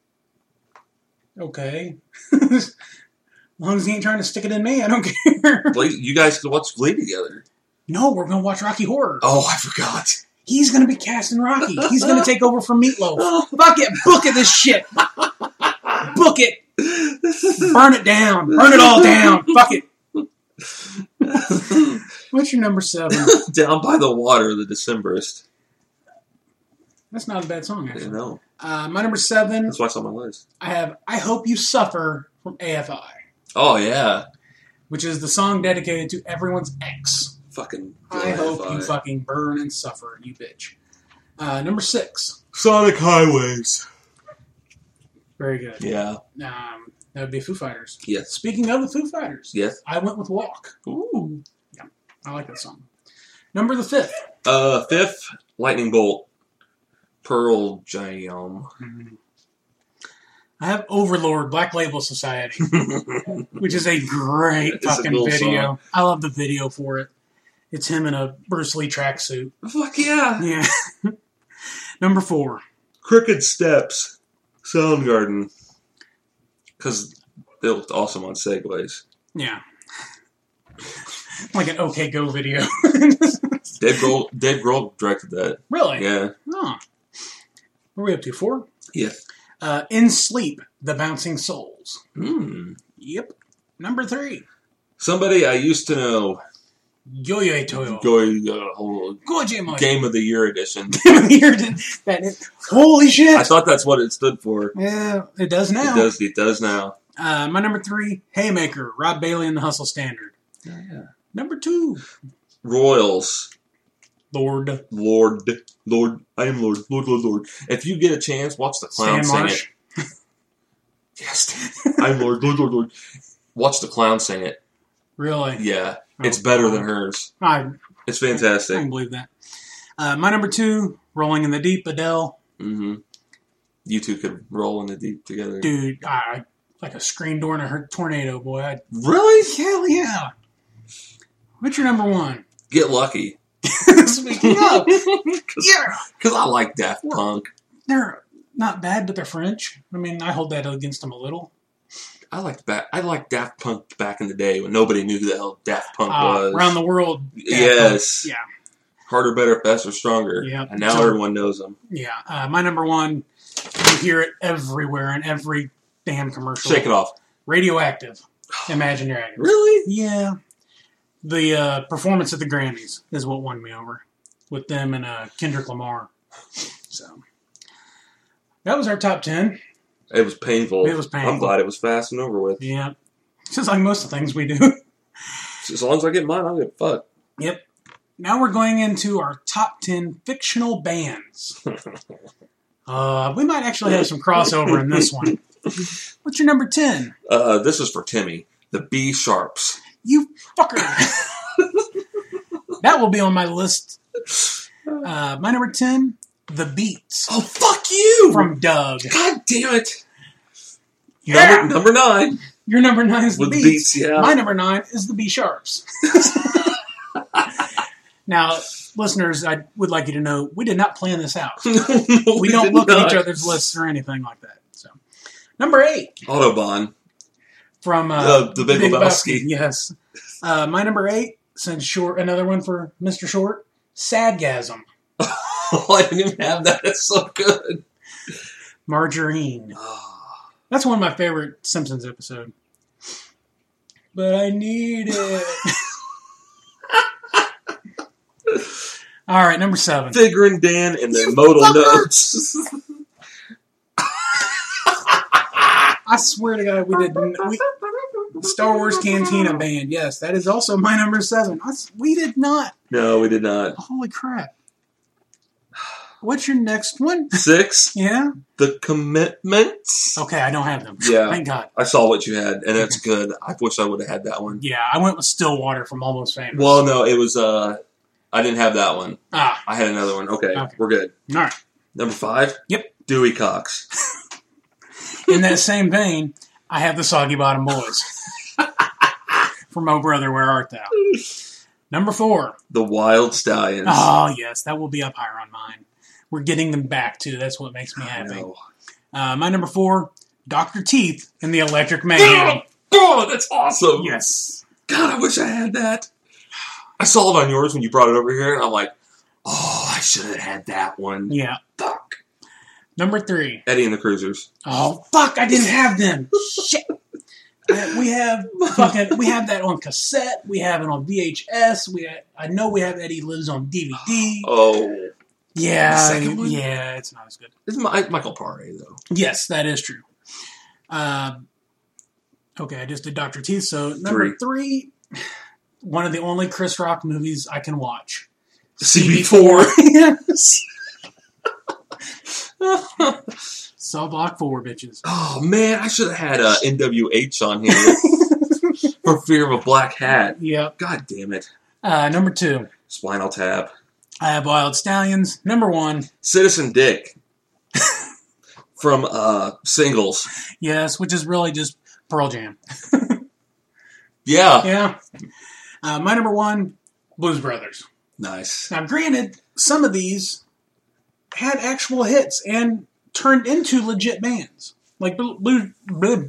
Okay. As long as he ain't trying to stick it in me, I don't care. Well, you guys could watch Glee together. No, we're going to watch Rocky Horror. Oh, I forgot. He's going to be casting Rocky. He's going to take over from Meatloaf. Fuck it. Book it, this shit. Book it. Burn it down. Burn it all down. Fuck it. What's your number seven? Down by the Water, the Decemberist. That's not a bad song, You actually. know, Uh, my number seven, that's why it's on my list. I have I Hope You Suffer from A F I, Oh yeah, which is the song dedicated to everyone's ex. fucking. I hope you fucking fucking burn and suffer, you bitch. Uh, number six. Sonic Highways. Very good. Yeah. Um, that would be Foo Fighters. Yes. Speaking of the Foo Fighters, Yes. I went with Walk. Ooh. I like that song. Number the fifth. Uh, fifth, Lightning Bolt. Pearl Jam. I have Overlord, Black Label Society, which is a great It's a fucking cool video. song. I love the video for it. It's him in a Bruce Lee tracksuit. Fuck yeah. Yeah. Number four. Crooked Steps. Soundgarden. Because they looked awesome on Segways. Yeah. Like an OK Go video. Dave Grohl, Dave Grohl directed that. Really? Yeah. Oh. What are we up to? Four? Yeah. Uh, In Sleep, The Bouncing Souls. Hmm. Yep. Number three. Somebody I used to know. Yo-Yo Toyo. Go, uh, hold- Gojimo. Game of the Year edition. That is- Holy shit. I thought that's what it stood for. Yeah, it does now. It does. It does now. Uh, my number three, Haymaker, Rob Bailey and the Hustle Standard. Oh, yeah. Number two, Royals. Lord. Lord. Lord. I am Lord. Lord, Lord, Lord. If you get a chance, watch the clown Stan sing Marsh. it. Yes. I'm Lord. Lord, Lord, Lord. Watch the clown sing it. Really? Yeah. Oh, It's better than hers. I, It's I fantastic. can believe that. Uh, my number two, Rolling in the Deep, Adele. Mm-hmm. You two could roll in the deep together. Dude, I, like a screen door in a hurt tornado, boy. I, Really? hell yeah. What's your number one? Get Lucky. Speaking of, yeah. Because I like Daft Punk. They're not bad, but they're French. I mean, I hold that against them a little. I liked back. I liked Daft Punk back in the day when nobody knew who the hell Daft Punk Uh, was. around the world. Daft Yes. Punk. Yeah. Harder, better, faster, stronger. Yep. And now So- everyone knows them. Yeah. Uh, my number one, you hear it everywhere in every damn commercial. Shake it off. Radioactive. Imagine Dragons. Really? Yeah. The uh, performance at the Grammys is what won me over with them and uh, Kendrick Lamar. So that was our top ten. It was painful. It was painful. I'm glad it was fast and over with. Yeah. Just like most of the things we do. As long as I get mine, I'll get fucked. Yep. Now we're going into our top ten fictional bands. uh, we might actually have some crossover in this one. What's your number ten? Uh, this is for Timmy. The B Sharps. You fucker. That will be on my list. Uh, my number ten, The Beats. Oh, fuck you! From Doug. God damn it. Yeah. Number, number nine. Your number nine is The With the Beats. Beats, yeah. My number nine is The B Sharps. Now, listeners, I would like you to know, we did not plan this out. we We don't did look not. at each other's lists or anything like that. So, number eight. Autobahn. From uh, Uh, The Big Lebowski. Yes. Uh, my number eight, since short, another one for Mister Short, Sadgasm. Oh, I didn't even have that. That's so good. Margarine. That's one of my favorite Simpsons episodes. But I need it. All right, number seven. Figure and Dan and the modal notes. I swear to God, we did. We, Star Wars Cantina Band. Yes, that is also my number seven. I s we did not. No, we did not. Holy crap. What's your next one? Six. Yeah? The Commitments. Okay, I don't have them. Yeah. Thank God. I saw what you had, and that's good. I wish I would have had that one. Yeah, I went with Stillwater from Almost Famous. Well, no, it was, uh, I didn't have that one. Ah, I had another one. Okay, Okay. we're good. all right. Number five? Yep. Dewey Cox. In that same vein, I have the Soggy Bottom Boys. From Oh Brother, Where Art Thou? Number four. The Wild Stallions. Oh, yes. That will be up higher on mine. We're getting them back, too. That's what makes me I happy. know. Uh, my number four, Doctor Teeth in the Electric Mayhem. Oh, that's awesome. Yes. God, I wish I had that. I saw it on yours when you brought it over here, and I'm like, oh, I should have had that one. Yeah. Fuck. Number three. Eddie and the Cruisers. Oh, fuck, I didn't have them. Shit. Uh, we have fucking, we have that on cassette. We have it on V H S. We have, I know we have Eddie Lives on D V D. Oh. Yeah. The second one? Yeah, it's not as good. It's My, Michael Paré, though. Yes, that is true. Uh, okay, I just did Doctor Teeth. So number three. three, one of the only Chris Rock movies I can watch. C B four. Yes. Cell Block four, bitches. Oh, man, I should have had uh, N W H on here for fear of a black hat. Yep. God damn it. Uh, number two, Spinal Tap. I have Wild Stallions. Number one, Citizen Dick. From uh, Singles. yes, which is really just Pearl Jam. Yeah. Yeah. Uh, my number one, Blues Brothers. Nice. Now, granted, some of these had actual hits and turned into legit bands. Like Blues, Blues,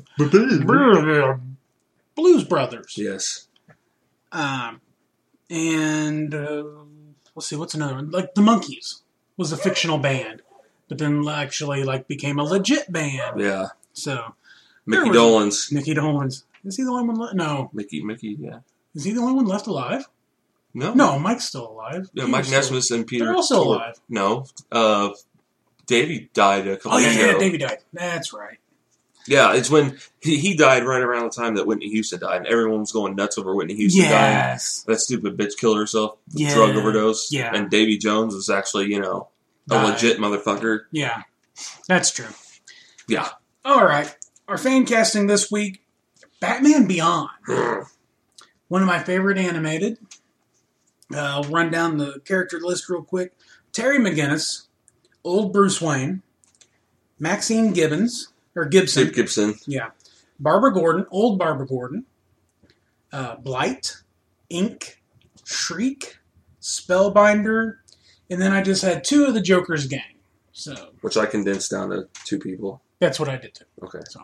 Blues Brothers. Yes. Um, and, uh, let's see, what's another one? Like The Monkees was a fictional band, but then actually like became a legit band. Yeah. So, Mickey there was- Dolenz. Mickey Dolenz. Is he the only one left? No. Mickey, Mickey, yeah. Is he the only one left alive? No. No, Mike's still alive. Yeah, He Mike was still- Nesmith and Peter. They're also Tork. alive. No. Uh, Davey died a couple Oh, yeah, years yeah, ago. Davey died. That's right. Yeah, it's when he, he died right around the time that Whitney Houston died, and everyone was going nuts over Whitney Houston dying. Yes. That stupid bitch killed herself with Yeah. drug overdose. Yeah. And Davy Jones was actually, you know, a Died. legit motherfucker. Yeah. That's true. Yeah. All right. Our fan casting this week, Batman Beyond. One of my favorite animated. Uh, I'll run down the character list real quick. Terry McGinnis, old Bruce Wayne, Maxine Gibbons, or Gibson. Sid Gibson. Yeah. Barbara Gordon, old Barbara Gordon, uh, Blight, Ink, Shriek, Spellbinder, and then I just had two of the Joker's gang. So Which I condensed down to two people. that's what I did too. Okay. So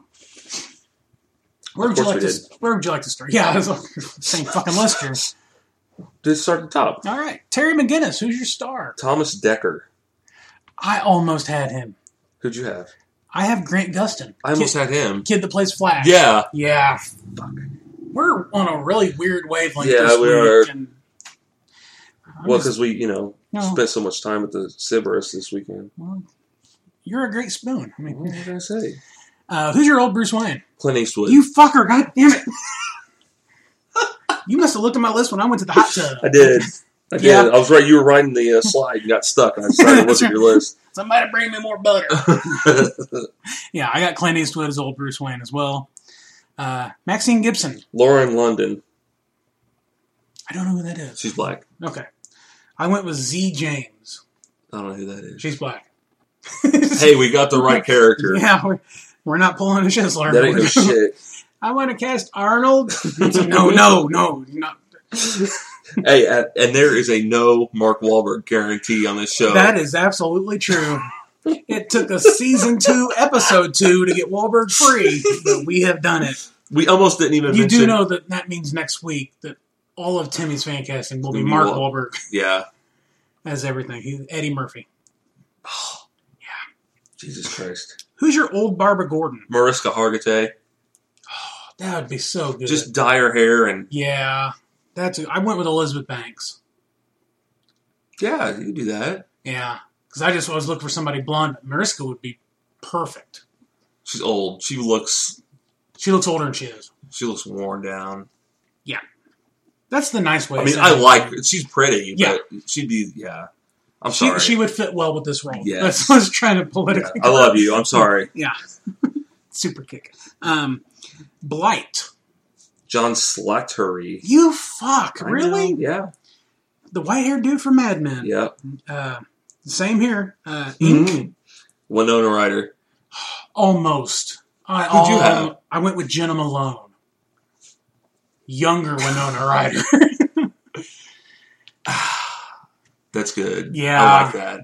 where would Of you course like we to? did. Where would you like to start? Yeah, it's like same fucking list here. Just start at the top. All right, Terry McGinnis, who's your star? Thomas Decker. I almost had him. Who'd you have? I have Grant Gustin. I almost kid, had him. kid that plays Flash. Yeah. Yeah. Fuck. We're on a really weird wavelength Yeah, this we week. are. And I'm Well, just- because we, you know, No. spent so much time at the Sybaris this weekend. well, you're a great spoon. I mean, What was I going to say? uh, who's your old Bruce Wayne? Clint Eastwood. You fucker! God damn it! You must have looked at my list when I went to the hot tub. I did. I did. Yeah. I was right. You were riding the uh, slide and got stuck, and I decided to look at your list. Somebody bring me more butter. Yeah, I got Clint Eastwood as old Bruce Wayne as well. Uh, Maxine Gibson. Lauren London. I don't know who that is. She's black. Okay. I went with Z. James. I don't know who that is. She's black. Hey, we got the right character. Yeah, we're, we're not pulling a Shizzler. That ain't no shit. I want to cast Arnold. no, no, no. Not. Hey, uh, and there is a no Mark Wahlberg guarantee on this show. That is absolutely true. It took us season two, episode two to get Wahlberg free, but we have done it. We almost didn't even You mention... do know that that means next week that all of Timmy's fan casting will be Will be Mark Wal- Wahlberg Yeah. as everything. He's Eddie Murphy. Jesus Christ. Who's your old Barbara Gordon? Mariska Hargitay. That would be so good. Just dye her hair and... yeah, that's. A, I went with Elizabeth Banks. Yeah, you can do that. Yeah, because I just was looking for somebody blonde. Mariska would be perfect. She's old. She looks... She looks older than she is. She looks worn down. Yeah, that's the nice way. I of mean, saying I it. like her. She's pretty, Yeah. but she'd be... Yeah. I'm She, sorry. she would fit well with this role. Yes. That's what I was trying to Yeah, politically. I love you. I'm sorry. Yeah, super kick. Um, Blight. John Slattery. You fuck I really? know, Yeah. The white haired dude from Mad Men. Yeah. Uh, Same here. Uh, Ink. Mm-hmm. Winona Ryder. Almost. I, Who'd you um, have? I went with Jenna Malone. Younger Winona Ryder. That's good. Yeah. I like that.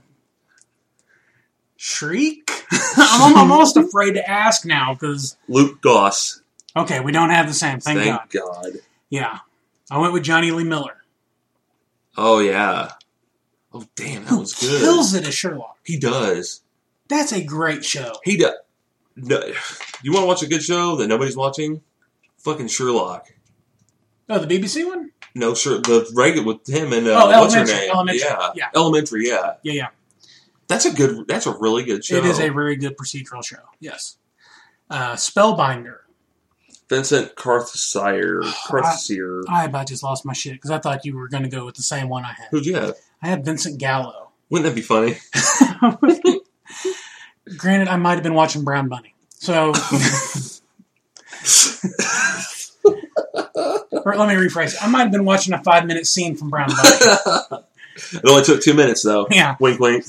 Shriek? I'm almost afraid to ask now because... Luke Goss. Okay, we don't have the same. Thank, Thank God. God. Yeah. I went with Johnny Lee Miller. Oh, yeah. Oh, damn, that Who was good. kills it as Sherlock. He does. That's a great show. He does. No, you want to watch a good show that nobody's watching? Fucking Sherlock. Oh, the B B C one? No, sure. The regular with him and uh, Oh, what's her Elementary, name? Elementary, Yeah. yeah. Elementary. Yeah. Yeah, yeah. That's a good. That's a really good show. It is a very good procedural show. Yes. Uh, Spellbinder. Vincent Carthsire. Carthsire. I about just lost my shit because I thought you were going to go with the same one I had. Who'd you have? I had Vincent Gallo. Wouldn't that be funny? Granted, I might have been watching Brown Bunny. So, or let me rephrase. I might have been watching a five-minute scene from Brown Bunny. It only took two minutes, though. Yeah. Wink, wink.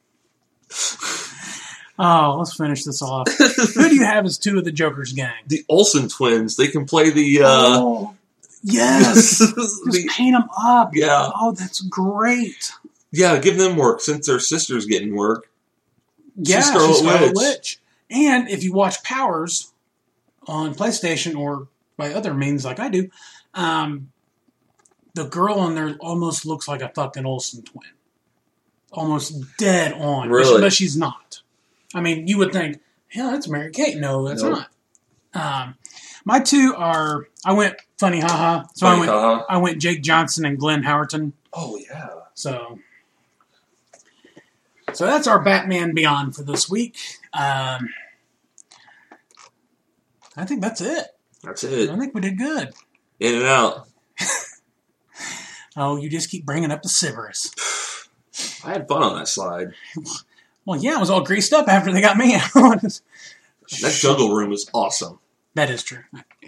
Oh, let's finish this off. Who do you have as two of the Joker's gang? The Olsen twins. They can play the. Uh, oh, yes. Just the, paint them up. Yeah. Oh, that's great. Yeah, give them work since their sister's getting work. Yeah, She's she's Scarlet Scarlet Witch. Witch. And if you watch Powers on PlayStation or by other means like I do, um, the girl on there almost looks like a fucking Olsen twin. Almost dead on. But, she, Really? but she's not. I mean, you would think, hell, that's Mary Kate. No, that's Nope. not. Um, my two are, I went funny haha. So Funny I went haha. I went Jake Johnson and Glenn Howerton. Oh, yeah. So, so that's our Batman Beyond for this week. Um, I think that's it. That's it. I think we did good. In and out. Oh, you just keep bringing up the Sybaris. I had fun on that slide. Well, yeah, it was all greased up after they got me out. That jungle room is awesome. That is true. Yeah.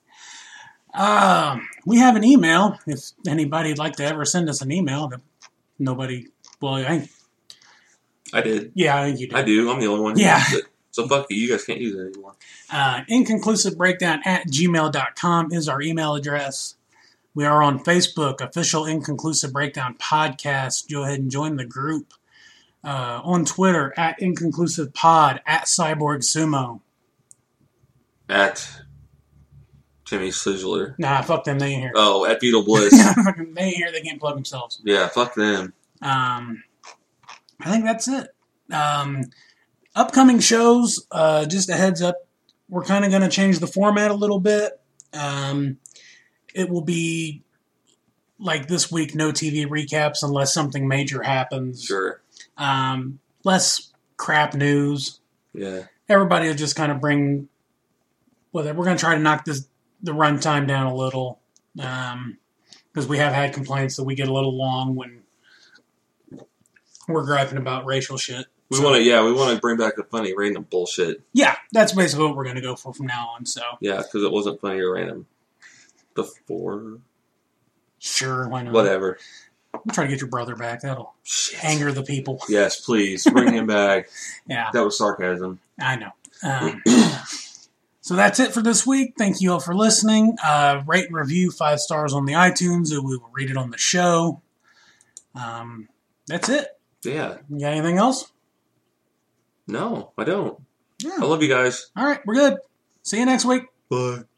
Um, we have an email. If anybody'd like to ever send us an email, that nobody. Well, I. I did. Yeah, I think you did. I do. I'm the only one who Yeah. uses it. So fuck you. You guys can't use it anymore. Uh, inconclusive breakdown at gmail dot com is our email address. We are on Facebook, Official Inconclusive Breakdown Podcast. Go ahead and join the group. Uh, on Twitter, at Inconclusive Pod, at Cyborg Sumo. At Jimmy Sizzler. Nah, fuck them, they ain't here. Oh, at Beetle Bliss. They ain't here, they can't plug themselves. Yeah, fuck them. Um, I think that's it. Um, upcoming shows, uh, just a heads up, we're kind of going to change the format a little bit. Um, it will be like this week, no T V recaps unless something major happens. Sure. Um, less crap news. Yeah. Everybody will just kind of bring. Well, we're going to try to knock this the runtime down a little, um, because we have had complaints that we get a little long when we're griping about racial shit. We So- want to, yeah, we want to bring back the funny random bullshit. Yeah, that's basically what we're going to go for from now on. So Yeah, because it wasn't funny or random before. sure, why not? Whatever. We'll try to get your brother back. That'll Shit. anger the people. Yes, please bring him back. Yeah, That was sarcasm. I know. Um, so that's it for this week. Thank you all for listening. Uh, rate and review five stars on the iTunes, and we will read it on the show. Um, that's it. Yeah. You got anything else? No, I don't. Yeah. I love you guys. All right, we're good. See you next week. Bye.